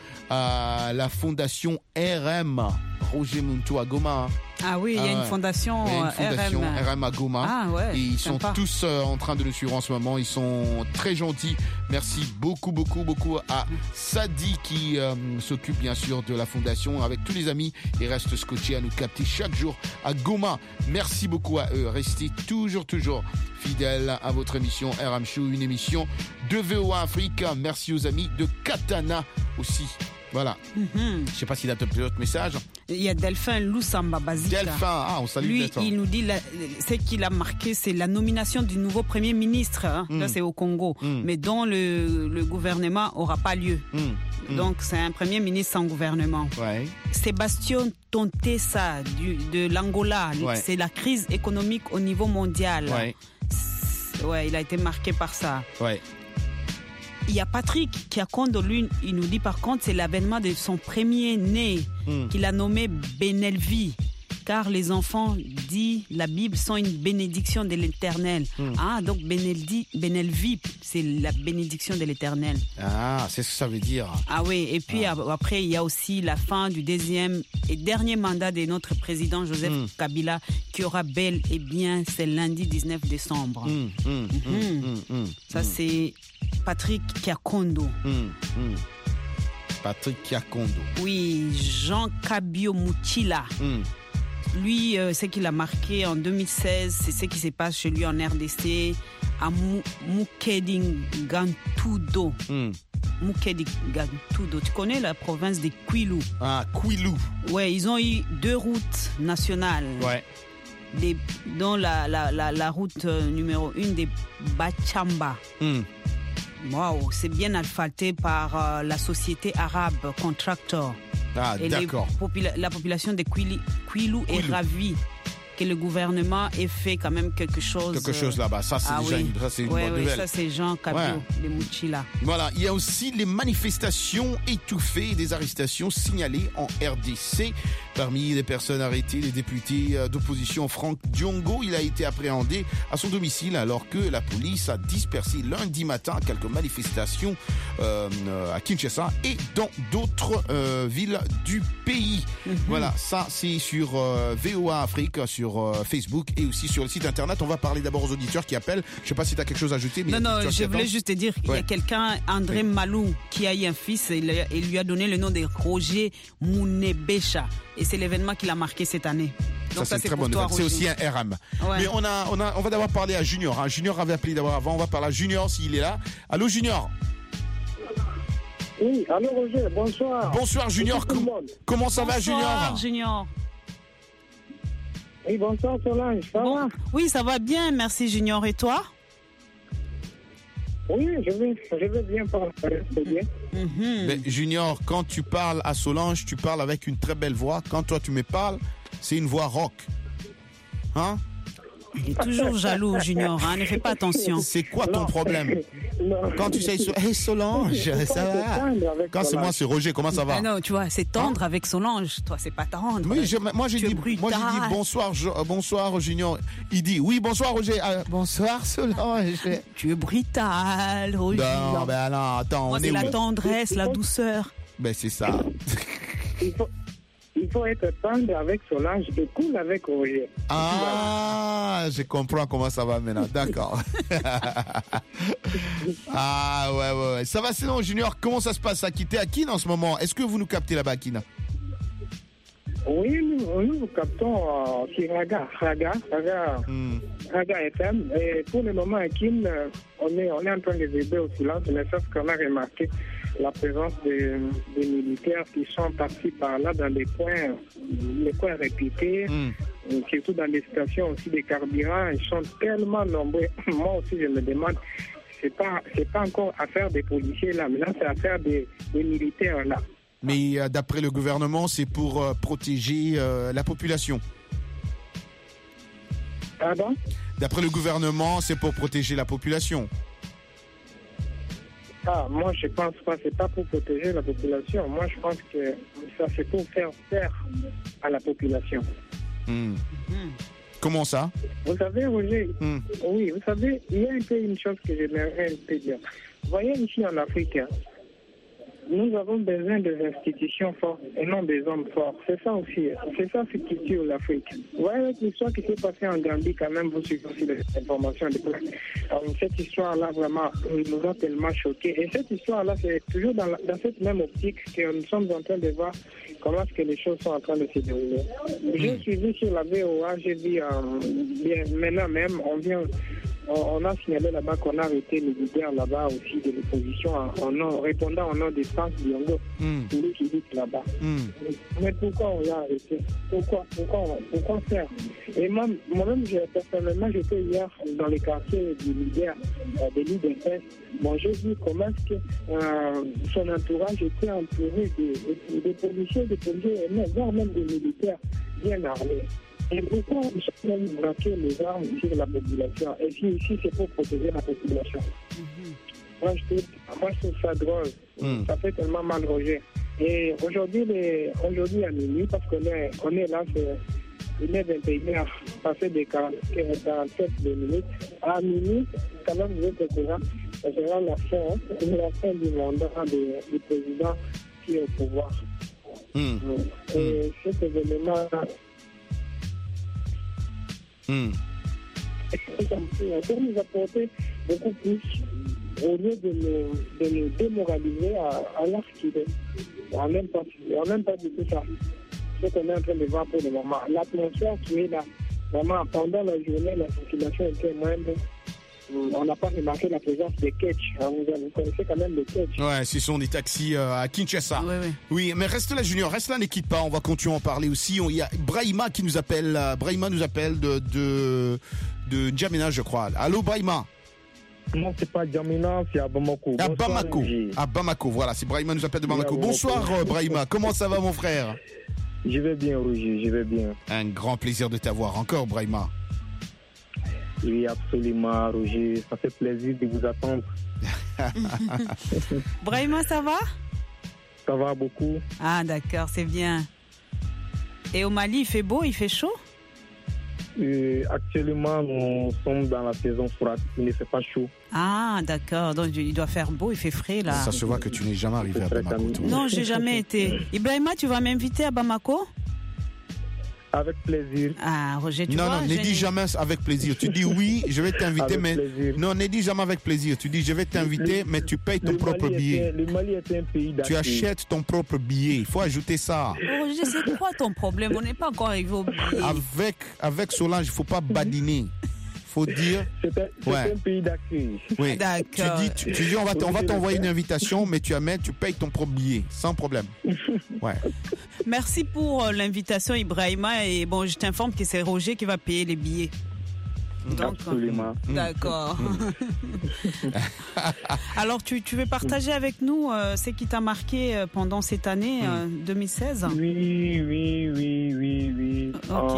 à la fondation R M Roger Muntu à Goma. Ah oui, il y a une fondation, il y a une fondation R M. R M à Goma. Ah ouais, et ils sympa. sont tous euh, en train de nous suivre en ce moment. Ils sont très gentils. Merci beaucoup, beaucoup, beaucoup à Sadi qui euh, s'occupe bien sûr de la fondation avec tous les amis et reste scotché à nous capter chaque jour à Goma. Merci beaucoup à eux. Restez toujours, toujours fidèles à votre émission R M Show, une émission de V O A Afrique. Merci aux amis de Katana aussi. Voilà. Mm-hmm. Je sais pas s'il a d'autres messages. Il y a Delphin Loussamba Bazika. Delphin, ah, on salue Lui, Delphin. il nous dit, la, ce qu'il a marqué, c'est la nomination du nouveau Premier ministre. Hein. Mm. Là, c'est au Congo. Mm. Mais dont le, le gouvernement n'aura pas lieu. Mm. Donc, c'est un Premier ministre sans gouvernement. Ouais. Sébastien Tontessa du, de l'Angola. Ouais. C'est la crise économique au niveau mondial. Ouais. Ouais, il a été marqué par ça. Ouais. Il y a Patrick Kiakondo, lui, il nous dit par contre, c'est l'avènement de son premier né, mm. qu'il a nommé Benelvi. Car les enfants, dit la Bible, sont une bénédiction de l'Éternel. Mm. Ah, donc Benelvi, Benelvi, c'est la bénédiction de l'Éternel. Ah, c'est ce que ça veut dire. Ah oui, et puis ah. après, il y a aussi la fin du deuxième et dernier mandat de notre président Joseph mm. Kabila, qui aura bel et bien, c'est lundi dix-neuf décembre. Mm. Mm. Mm-hmm. Mm. Mm. Ça, c'est Patrick Kiakondo. Mm. Mm. Patrick Kiakondo. Oui, Jean Kabio Mouchila. Mm. Lui, euh, ce qu'il a marqué en deux mille seize, c'est ce qui se passe chez lui en R D C, à Mukedingantudo. Mm. Mukedingantudo. Tu connais la province de Kwilu? Ah, Kwilu. Ouais, ils ont eu deux routes nationales. Ouais. des, dans la, la, la, la route numéro un des Bachamba. Mm. Wow, c'est bien asphalté par euh, la société arabe Contractor. Ah, et d'accord. Popula- la population de Kwilu, Kwilu est Kwilu. ravie que le gouvernement ait fait quand même quelque chose. Quelque chose là-bas. Ça, c'est ah, déjà oui. une, ça, c'est une ouais, bonne oui, nouvelle. Ça, c'est Jean Kabio, Ouais. les Mouchila. Voilà, il y a aussi les manifestations étouffées et des arrestations signalées en R D C. Parmi les personnes arrêtées, les députés d'opposition Franck Diongo, il a été appréhendé à son domicile alors que la police a dispersé lundi matin quelques manifestations euh, à Kinshasa et dans d'autres euh, villes du pays. Mm-hmm. Voilà, ça c'est sur euh, V O A Afrique, sur euh, Facebook et aussi sur le site internet. On va parler d'abord aux auditeurs qui appellent. Je sais pas si tu as quelque chose à ajouter. Mais non, non, je voulais juste te dire qu'il ouais. y a quelqu'un, André oui. Malou, qui a eu un fils et il lui a donné le nom de Roger Mounebesha. Et c'est l'événement qu'il a marqué cette année. Donc ça, ça c'est, c'est très bonne nouvelle. C'est aussi un R M. Ouais. Mais on a, on a, on va d'abord parler à Junior. Hein. Junior avait appelé d'abord avant. On va parler à Junior s'il est là. Allô, Junior. Oui, allô, Roger. Bonsoir. Bonsoir, Junior. Com- comment ça bonsoir, va, Junior? Bonsoir, Junior. Oui, bonsoir, Solange. Ça bon. va? Oui, ça va bien. Merci, Junior. Et toi? Oui, je vais, je vais bien parler. Bien. Mm-hmm. Mais Junior, quand tu parles à Solange, tu parles avec une très belle voix. Quand toi, tu me parles, c'est une voix rock. Hein? Il est toujours jaloux, Junior. Hein? Ne fais pas attention. C'est quoi ton non. problème? Non. Quand tu sais, hey Solange, ça va? Quand c'est moi, c'est Roger, comment ça va? Ah non, tu vois, c'est tendre hein? Avec Solange. Toi, c'est pas tendre. Oui, je, moi, j'ai dit, moi, j'ai dit bonsoir, je, bonsoir, Junior. Il dit, oui, bonsoir, Roger. Euh, bonsoir, Solange. Tu es brutal, Roger. Non, ben non, attends. Moi, on c'est est la où? tendresse, la douceur. Ben, c'est ça. Il faut... Il faut être tendre avec Solange et cool avec Roger. Ah, je comprends comment ça va maintenant. D'accord. Ah, ouais, ouais, ouais. Ça va sinon, Junior, comment ça se passe à quitter à Kin en ce moment? Est-ce que vous nous captez là-bas à Kin? Oui, nous, nous vous captons euh, sur Raga, Raga, Raga, mm. Raga F M. Et pour le moment à Kin, euh, on, est, on est en train de vibrer au silence, mais sauf qu'on a remarqué la présence des, des militaires qui sont partis par là dans les coins, les coins réputés, mm. surtout dans les stations aussi des carburants. Ils sont tellement nombreux. Moi aussi, je me demande, c'est pas, c'est pas encore affaire des policiers là, mais là, c'est affaire des, des militaires là. Mais euh, d'après le gouvernement, c'est pour euh, protéger euh, la population. Pardon? D'après le gouvernement, c'est pour protéger la population. Ah, moi, je pense pas, c'est pas pour protéger la population. Moi, je pense que ça, c'est pour faire peur à la population. Mmh. Mmh. Comment ça? Vous savez, Roger, mmh. oui, vous savez, il y a un peu une chose que j'aimerais un peu dire. Vous voyez, ici en Afrique, nous avons besoin des institutions fortes et non des hommes forts. C'est ça aussi. C'est ça ce qui tue l'Afrique. Vous voyez, avec l'histoire qui s'est passée en Gambie, quand même, vous suivez aussi les informations de Alors, cette histoire-là, vraiment, nous a tellement choqués. Et cette histoire-là, c'est toujours dans, la, dans cette même optique que nous sommes en train de voir comment est-ce que les choses sont en train de se dérouler. Mmh. J'ai suivi sur la V O A, j'ai vu, euh, bien, maintenant même, on vient... On a signalé là-bas qu'on a arrêté les leaders là-bas aussi de l'opposition en, en répondant au nom des France Diongo, mm. qui dit là-bas. Mm. Mais pourquoi on l'a arrêté? Pourquoi, pourquoi, pourquoi faire? Et moi, moi-même, personnellement, j'étais hier dans les quartiers du leader, euh, des leaders. Bon, j'ai vu comment est-ce que euh, son entourage était entouré de, de, de policiers, de policiers, voire même des militaires bien armés. Et pourquoi ils sont même braquer les armes sur la population? Et si ici, c'est pour protéger la population. Mm-hmm. Moi, je trouve, moi, je trouve ça drôle. Mm. Ça fait tellement mal, Roger. Et aujourd'hui, les, aujourd'hui à minuit, parce qu'on est, on est là, c'est, il est vingt et une heures, passé des quarante-sept minutes. À minuit, quand même, vous êtes au courant, ça sera la fin, la fin du mandat de, du président qui est au pouvoir. Mm. Et mm. cet événement... Mmh. Ça peut nous apporter beaucoup plus au lieu de nous, de nous démoraliser à, à l'art qu'il est. On n'aime pas, on n'aime pas du tout ça. Ce qu'on est en train de voir pour le moment. L'atmosphère qui est là, vraiment, pendant la journée, la population était moindre. on n'a pas remarqué la présence des catch. Vous, vous connaissez quand même les catch. Ouais, ce sont des taxis euh, à Kinshasa. Oui, oui. Oui, mais reste là, Junior, reste là, ne quitte pas. On va continuer à en parler aussi. Il y a Brahima qui nous appelle. euh, Brahima nous appelle de de de N'Djamena, je crois. Allô, Brahima. Non, c'est pas N'Djamena, c'est à Bamako. À Bonsoir, Bamako. Roger. À Bamako, voilà. C'est Brahima nous appelle de Bamako. Oui, à Bonsoir, Bamako. euh, Brahima. Comment ça va, mon frère? Je vais bien, Roger, je vais bien. Un grand plaisir de t'avoir encore, Brahima. Oui, absolument, Roger. Ça fait plaisir de vous attendre. Brahima, ça va? Ça va beaucoup. Ah, d'accord, c'est bien. Et au Mali, il fait beau, il fait chaud? Euh, actuellement, nous sommes dans la saison froide. Il ne fait pas chaud. Ah, d'accord. Donc, il doit faire beau, il fait frais, là. Ça se voit que tu n'es jamais arrivé à Bamako. toi. Non, j'ai jamais été. Ibrahima, tu vas m'inviter à Bamako? Avec plaisir. Ah, Roger, tu non, vois, non, ne je dis n'ai- jamais avec plaisir. Tu dis oui, je vais t'inviter, Avec mais plaisir. non, ne dis jamais avec plaisir. Tu dis je vais t'inviter, mais tu payes ton Le propre Mali billet. est un- le Mali est un pays d'accueil. Tu achètes ton propre billet. Il faut ajouter ça. Oh, Roger, c'est quoi ton problème? On n'est pas encore arrivé au billet. Avec avec Solange, il faut pas badiner. Faut dire. C'est un, c'est Ouais. un pays d'accueil. Oui. Tu D'accord. dis, tu, tu dis on va, t- on va t'envoyer une invitation, mais tu amènes, tu payes ton propre billet, sans problème. Ouais. Merci pour euh, l'invitation, Ibrahima. Et bon, je t'informe que c'est Roger qui va payer les billets. Donc, Absolument. D'accord. Alors, tu, tu veux partager avec nous euh, ce qui t'a marqué euh, pendant cette année euh, deux mille seize? Oui, oui, oui, oui, oui.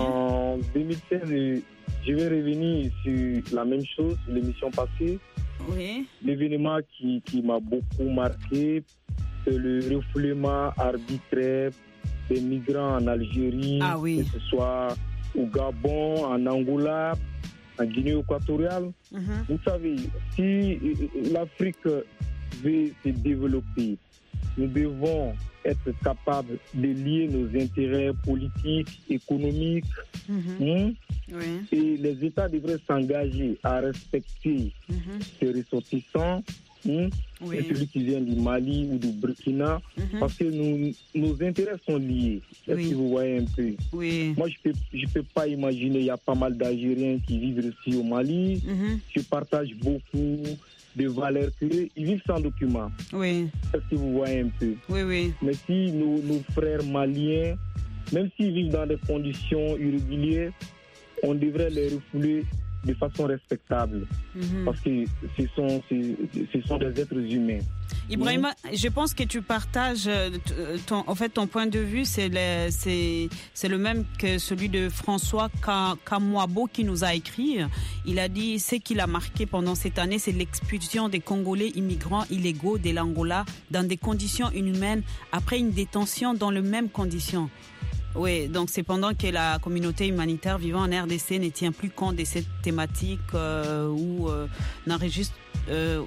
En deux mille seize, euh, je vais revenir sur la même chose, l'émission passée. Oui. L'événement qui, qui m'a beaucoup marqué, c'est le refoulement arbitraire des migrants en Algérie, Ah oui. que ce soit au Gabon, en Angola, en Guinée équatoriale. Mhm. Vous savez, si euh, l'Afrique veut se développer, nous devons être capables de lier nos intérêts politiques, économiques, hein, Oui. et les États devraient s'engager à respecter Mhm. ses ressortissants, hein, Oui. et celui qui vient du Mali ou du Burkina, Mhm. parce que nous, nos intérêts sont liés. Est-ce Oui. que vous voyez un peu? Oui. Moi, je ne peux, je peux pas imaginer, il y a pas mal d'Algériens qui vivent ici au Mali, Mhm. qui partagent beaucoup de valeurs que eux, ils vivent sans documents. Oui. Est-ce que vous voyez un peu? Oui, oui. Mais si nos, nos frères maliens, même s'ils vivent dans des conditions irrégulières, on devrait les refouler de façon respectable. Mhm. Parce que ce sont, ce, ce sont des êtres humains. Ibrahima, je pense que tu partages euh, t- ton, en fait, ton point de vue, c'est le, c'est, c'est le même que celui de François Ka- Kamwabo qui nous a écrit. Il a dit ce qu'il a marqué pendant cette année, c'est l'expulsion des Congolais immigrants illégaux de l'Angola dans des conditions inhumaines après une détention dans les mêmes conditions. Oui, donc c'est pendant que la communauté humanitaire vivant en R D C ne tient plus compte de cette thématique euh, où euh, on enregistre euh,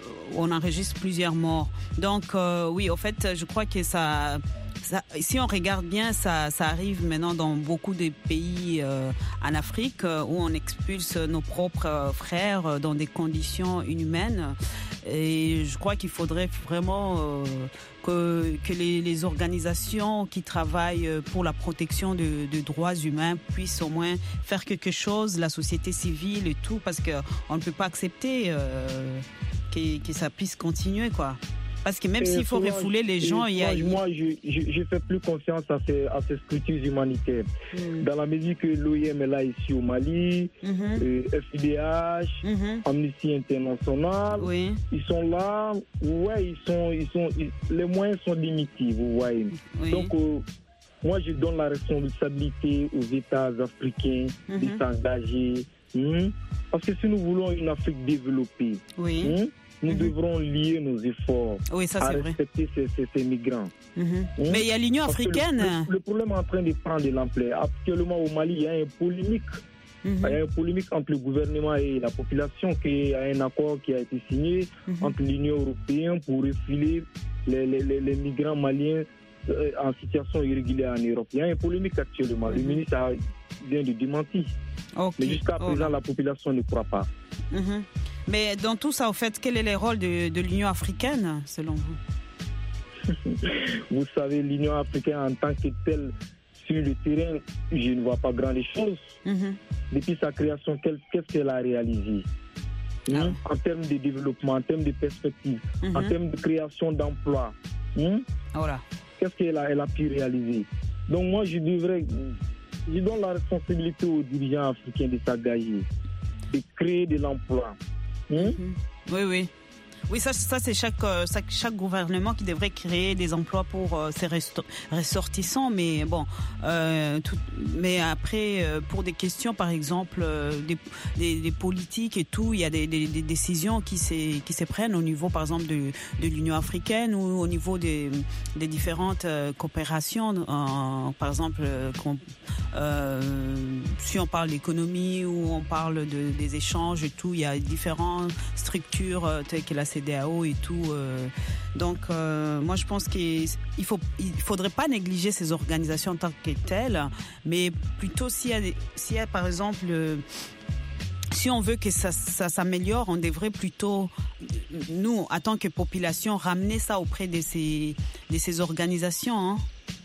on enregistre plusieurs morts. Donc euh, oui, au fait, je crois que ça, ça si on regarde bien, ça, ça arrive maintenant dans beaucoup de pays euh, en Afrique euh, où on expulse nos propres euh, frères euh, dans des conditions inhumaines. Et je crois qu'il faudrait vraiment euh, que, que les, les organisations qui travaillent pour la protection de, de droits humains puissent au moins faire quelque chose, la société civile et tout, parce qu'on ne peut pas accepter euh, que, que ça puisse continuer, quoi. Parce que même Et s'il faut souvent, refouler les gens, il y a... Moi, je, je, je fais plus confiance à ces, à ces structures humanitaires. Mm. Dans la mesure que l'O I M est là ici au Mali, Mhm. euh, F I D H, Mhm. Amnesty International, Oui. ils sont là. Ouais, ils sont, ils sont, ils- les moyens sont limités, vous voyez. Oui. Donc, euh, moi, je donne la responsabilité aux États africains de Mhm. s'engager. hein, parce que si nous voulons une Afrique développée, Oui. hein, nous devrons lier nos efforts Oui, ça, à c'est vrai. respecter ces, ces- ces migrants. Mhm. Hein? Mais il y a l'Union Parce que le- africaine. Le, le problème est en train de prendre de l'ampleur. Actuellement, au Mali, il y a une polémique. Mhm. Il y a une polémique entre le gouvernement et la population, qui a un accord qui a été signé Mhm. entre l'Union européenne pour refiler les, les, les, les migrants maliens euh, en situation irrégulière en Europe. Il y a une polémique actuellement. Le Mhm. ministre a- vient de démentir. Ok. Mais jusqu'à Oh présent, là. la population ne croit pas. Mhm. Mais dans tout ça, au fait, quel est le rôle de, de l'Union africaine, selon vous? Vous savez, l'Union africaine en tant que telle, sur le terrain, je ne vois pas grand chose. Mhm. Depuis sa création, quel- qu'est-ce qu'elle a réalisé? hein, en termes de développement, en termes de perspective, Mhm. en termes de création d'emplois. hein. Voilà. Qu'est-ce qu'elle a, elle a pu réaliser? Donc moi, je devrais, je donne la responsabilité aux dirigeants africains de s'engager, de créer de l'emploi. hein. Oui, oui. Oui, ça, ça c'est chaque, euh, chaque, chaque gouvernement qui devrait créer des emplois pour euh, ses resto- ressortissants. Mais bon, euh, tout, mais après, euh, pour des questions, par exemple, euh, des, des, des politiques et tout, il y a des, des, des décisions qui se, qui se prennent au niveau, par exemple, de, de l'Union africaine ou au niveau des, des différentes euh, coopérations. Euh, par exemple, euh, qu'on- euh, si on parle d'économie ou on parle de, des échanges et tout, il y a différentes structures euh, telles que la C D A O et tout. Euh, donc, euh, moi, je pense qu'il faut, il faudrait pas négliger ces organisations en tant que telles, mais plutôt s'il y a, des, s'il y a par exemple, euh, si on veut que ça, ça s'améliore, on devrait plutôt, nous, en tant que population, ramener ça auprès de ces, de ces organisations. Hein.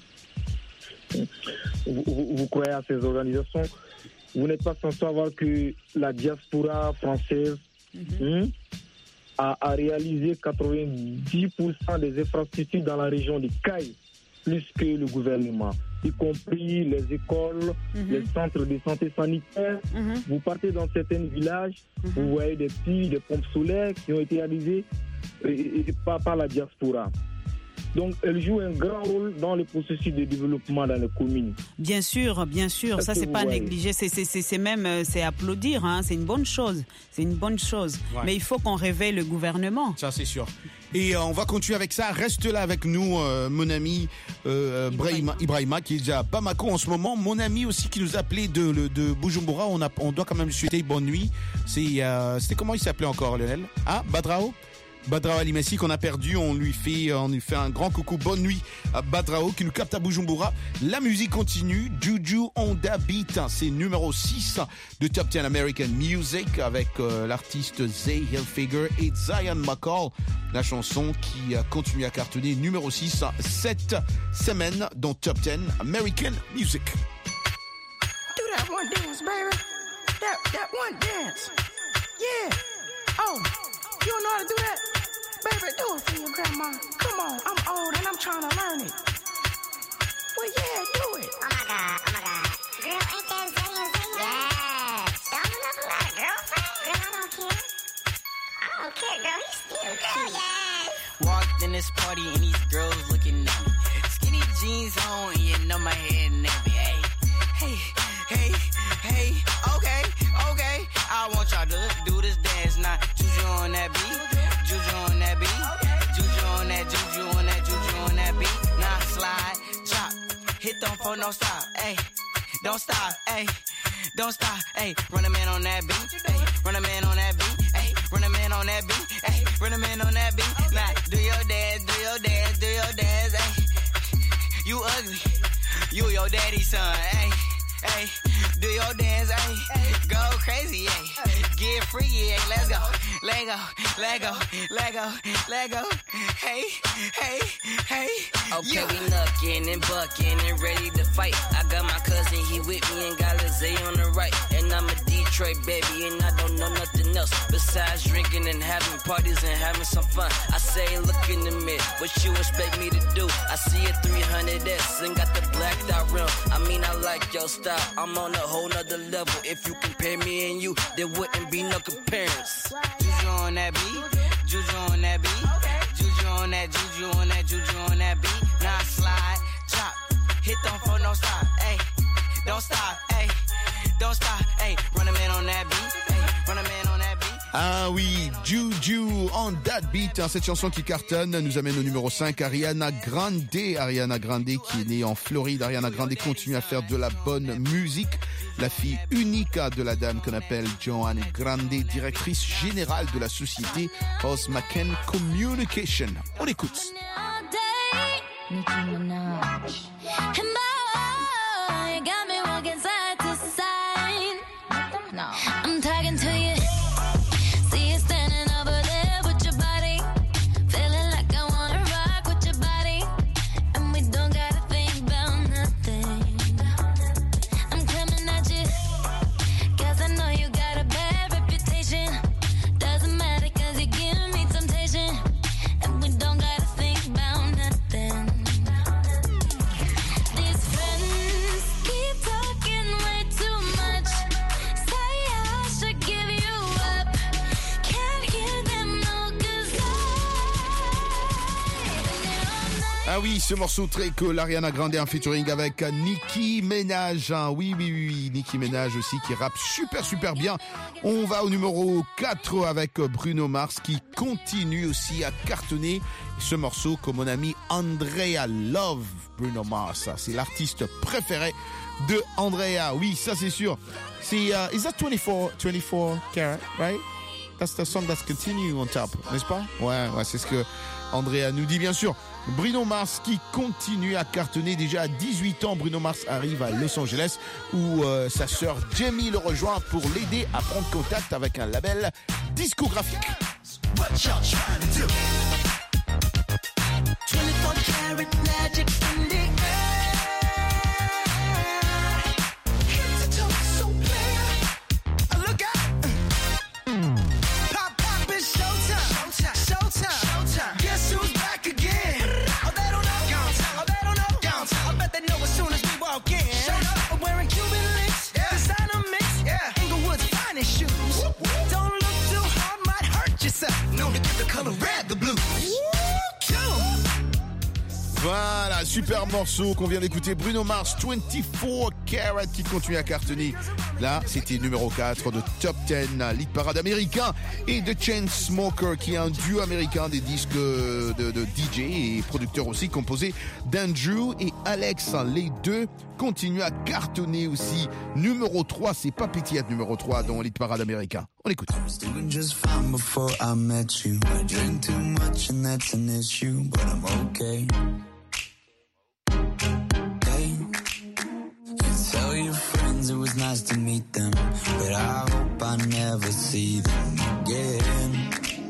Vous, vous- vous croyez à ces organisations? Vous n'êtes pas sans savoir que la diaspora française hein, a, a réalisé quatre-vingt-dix pour cent des infrastructures dans la région de Caille, plus que le gouvernement, y compris les écoles, Mhm. les centres de santé sanitaire. Vous partez dans certains villages, vous voyez des puits, des pompes solaires qui ont été réalisées et, et- et par, par la diaspora. Donc, elle joue un grand rôle dans le processus de développement dans les communes. Bien sûr, bien sûr, Est-ce ça que c'est vous pas voyez? négligé, c'est c'est c'est c'est même euh, c'est applaudir, hein, c'est une bonne chose, c'est une bonne chose. Ouais. Mais il faut qu'on réveille le gouvernement. Ça, c'est sûr. Et euh, on va continuer avec ça. Reste là avec nous, euh, mon ami euh, Brahima, Ibrahima, qui est déjà à Bamako en ce moment. Mon ami aussi qui nous a appelé de, de, de Bujumbura. On, a, on doit quand même lui souhaiter bonne nuit. C'est, euh, c'était comment il s'appelait encore, Lionel? Ah, Badrao? Badrao Alimessi qu'on a perdu, on lui fait on lui fait un grand coucou, bonne nuit à Badrao qui nous capte à Bujumbura. La musique continue, Juju on the Beat, c'est numéro six de Top dix American Music avec euh, l'artiste Zay Hilfiger et Zion McCall. La chanson qui a continué à cartonner numéro six cette semaine dans Top dix American Music. Do that one dance, baby. That that one dance. Yeah. Oh, you don't know how to do that? Baby, do it for your grandma. Come on, I'm old and I'm trying to learn it. Well, yeah, do it. Oh my God, oh my God. Girl, ain't that Zayn Zayn? Yes. Don't you love a lot of girlfriend? Girl, I don't care. I don't care, girl. He's still girl, yes. Walked in this party and these girls looking at me. Skinny jeans on and you know my head nappy. Hey, hey, hey, hey, okay, okay. I want y'all to do this dance now. Juju on that beat, juju on that beat, juju on that, juju on that, juju on that beat. Now slide, drop, hit them for no stop, hey. Don't stop, hey. Don't stop, hey. Run a man on that beat, hey. Run a man on that beat, hey. Run a man on that beat, hey. Run a man on that beat. Now do your dance, do your dance, do your dance, hey. You ugly, you your daddy's son, hey. Hey, do your dance, hey. Go crazy, hey. Get freaky, hey. Let's go, let go, let go, let go, let go. Hey, hey, hey. Okay, Yeah. we knuckin' and buckin' and ready to fight. I got my cousin, he with me and got Lizzie on the right. And I'm a Detroit baby and I don't know nothing else besides drinking and having parties and having some fun. I say look in the mirror, what you expect me to do? I see a three hundred S and got the blacked out rim. I mean I like your style, I'm on a whole nother level. If you compare me and you, there wouldn't be no comparison. Juju on that beat, Juju on that beat, Juju on that, Juju on that, Juju on that beat. Now slide, drop, hit them for no stop, hey. Don't stop, hey. Don't stop, hey. Run a man on that beat, hey. Run a man on that beat. Ah oui, Juju on that beat, hein, cette chanson qui cartonne nous amène au numéro cinq, Ariana Grande. Ariana Grande qui est née en Floride. Ariana Grande continue à faire de la bonne musique. La fille unique de la dame qu'on appelle Joanne Grande, directrice générale de la société Os McCann Communication. On écoute. Nicki Minaj. And boy, you got me walking side to side. No. I'm talking to you. See you standing over there with your body. Feeling like I wanna rock with your body. And we don't gotta think about nothing. I'm coming at you. Cause I know you got a bad reputation. Doesn't Ah oui, ce morceau très cool, Ariana Grande en featuring avec Nicki Minaj. Hein. Oui, oui, oui, oui, Nicki Minaj aussi qui rappe super, super bien. On va au numéro quatre avec Bruno Mars qui continue aussi à cartonner ce morceau comme mon ami Andrea Love. Bruno Mars, c'est l'artiste préféré de Andrea. Oui, ça c'est sûr. C'est, uh, is that twenty-four, twenty-four karat, right? That's the song that's continue on top, n'est-ce pas? Ouais, ouais, c'est ce que Andrea nous dit bien sûr. Bruno Mars qui continue à cartonner déjà à dix-huit ans. Bruno Mars arrive à Los Angeles où euh, sa sœur Jamie le rejoint pour l'aider à prendre contact avec un label discographique. What y'all trying to do? twenty-four karat magic in the air. Head to toe, so clear. Look out. Pop, pop, it's showtime. Showtime. Showtime. Showtime. Guess who's back again? Oh, they don't know. Downtown. Oh, they don't know. Downtown. I bet they know as soon as we walk in. Show up. I'm wearing Cuban links. Yeah. Designer mix. Yeah. Inglewood's finest shoes. Whoop, whoop. Don't look too hard, might hurt yourself. Known to give the color red the blues. Voilà, super morceau qu'on vient d'écouter, Bruno Mars, twenty-four karat qui continue à cartonner. Là, c'était numéro quatre de Top dix, lead parade américain, et de Chainsmokers qui est un duo américain des disques de, de D J et producteurs aussi, composé d'Andrew et Alex. Les deux continuent à cartonner aussi. Numéro trois, c'est pas Pétillette numéro trois dans lead parade américain. On écoute. I was doing just fine before I met you. I drink too much and that's an issue, but I'm okay. Tell your friends it was nice to meet them, but I hope I never see them again.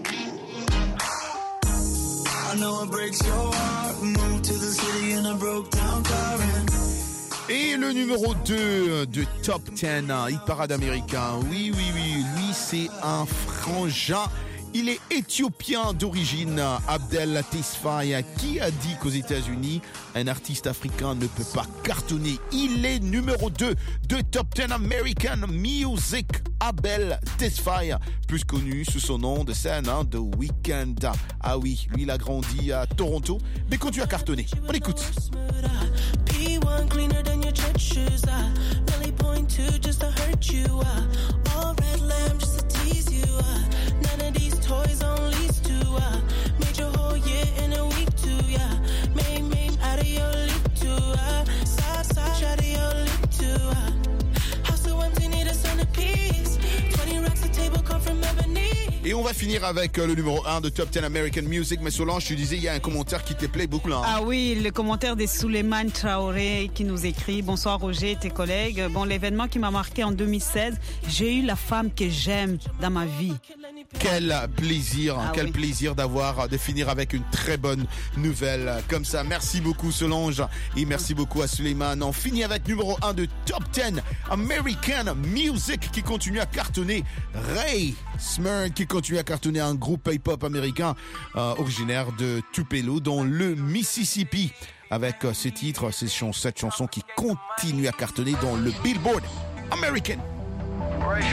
I know it breaks your heart. Moved to the city in a broke down car and Et le numéro deux de Top dix, hit parade américain. Oui, oui, oui, lui c'est un frangin. Il est éthiopien d'origine, Abdel Tesfaye, qui a dit qu'aux États-Unis, un artiste africain ne peut pas cartonner. Il est numéro deux de Top dix American Music, Abdel Tesfaye, plus connu sous son nom de scène, hein, The Weeknd. Ah oui, lui il a grandi à Toronto, mais continue à cartonner. On écoute. P one cleaner than your church shoes. I really point to just to hurt you. I all red lamb just to tease you. I none of these toys on lease to. I made your whole year in a week too. Yeah, made made out of your leap too. I side side out of your leap too. I house so empty need a centerpiece. Twenty racks a table come from ebony. Et on va finir avec le numéro un de Top dix American Music. Mais Solange, tu disais, il y a un commentaire qui te plaît beaucoup là. Hein. Ah oui, le commentaire de Souleymane Traoré qui nous écrit: bonsoir Roger et tes collègues. Bon, l'événement qui m'a marqué en deux mille seize, j'ai eu la femme que j'aime dans ma vie. Quel plaisir, ah quel oui. plaisir d'avoir, de finir avec une très bonne nouvelle comme ça. Merci beaucoup Solange et merci beaucoup à Souleymane. On finit avec numéro un de Top dix American Music qui continue à cartonner. Ray Smyrn qui continue à cartonner, un groupe hip-hop américain euh, originaire de Tupelo dans le Mississippi. Avec euh, ce titre, ces chans, cette chanson qui continue à cartonner dans le Billboard American. Ray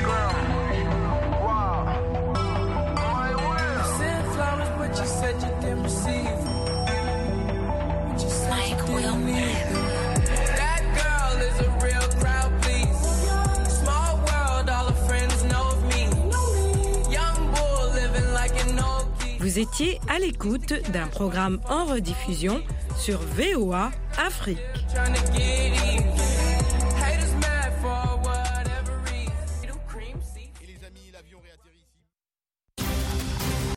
you said you didn't receive. But you said like you didn't need it. That girl is a real crowd, please. Small world, all her friends know of me. Young bull living like an old key. Vous étiez à l'écoute d'un programme en rediffusion sur V O A Afrique. Trying to get even.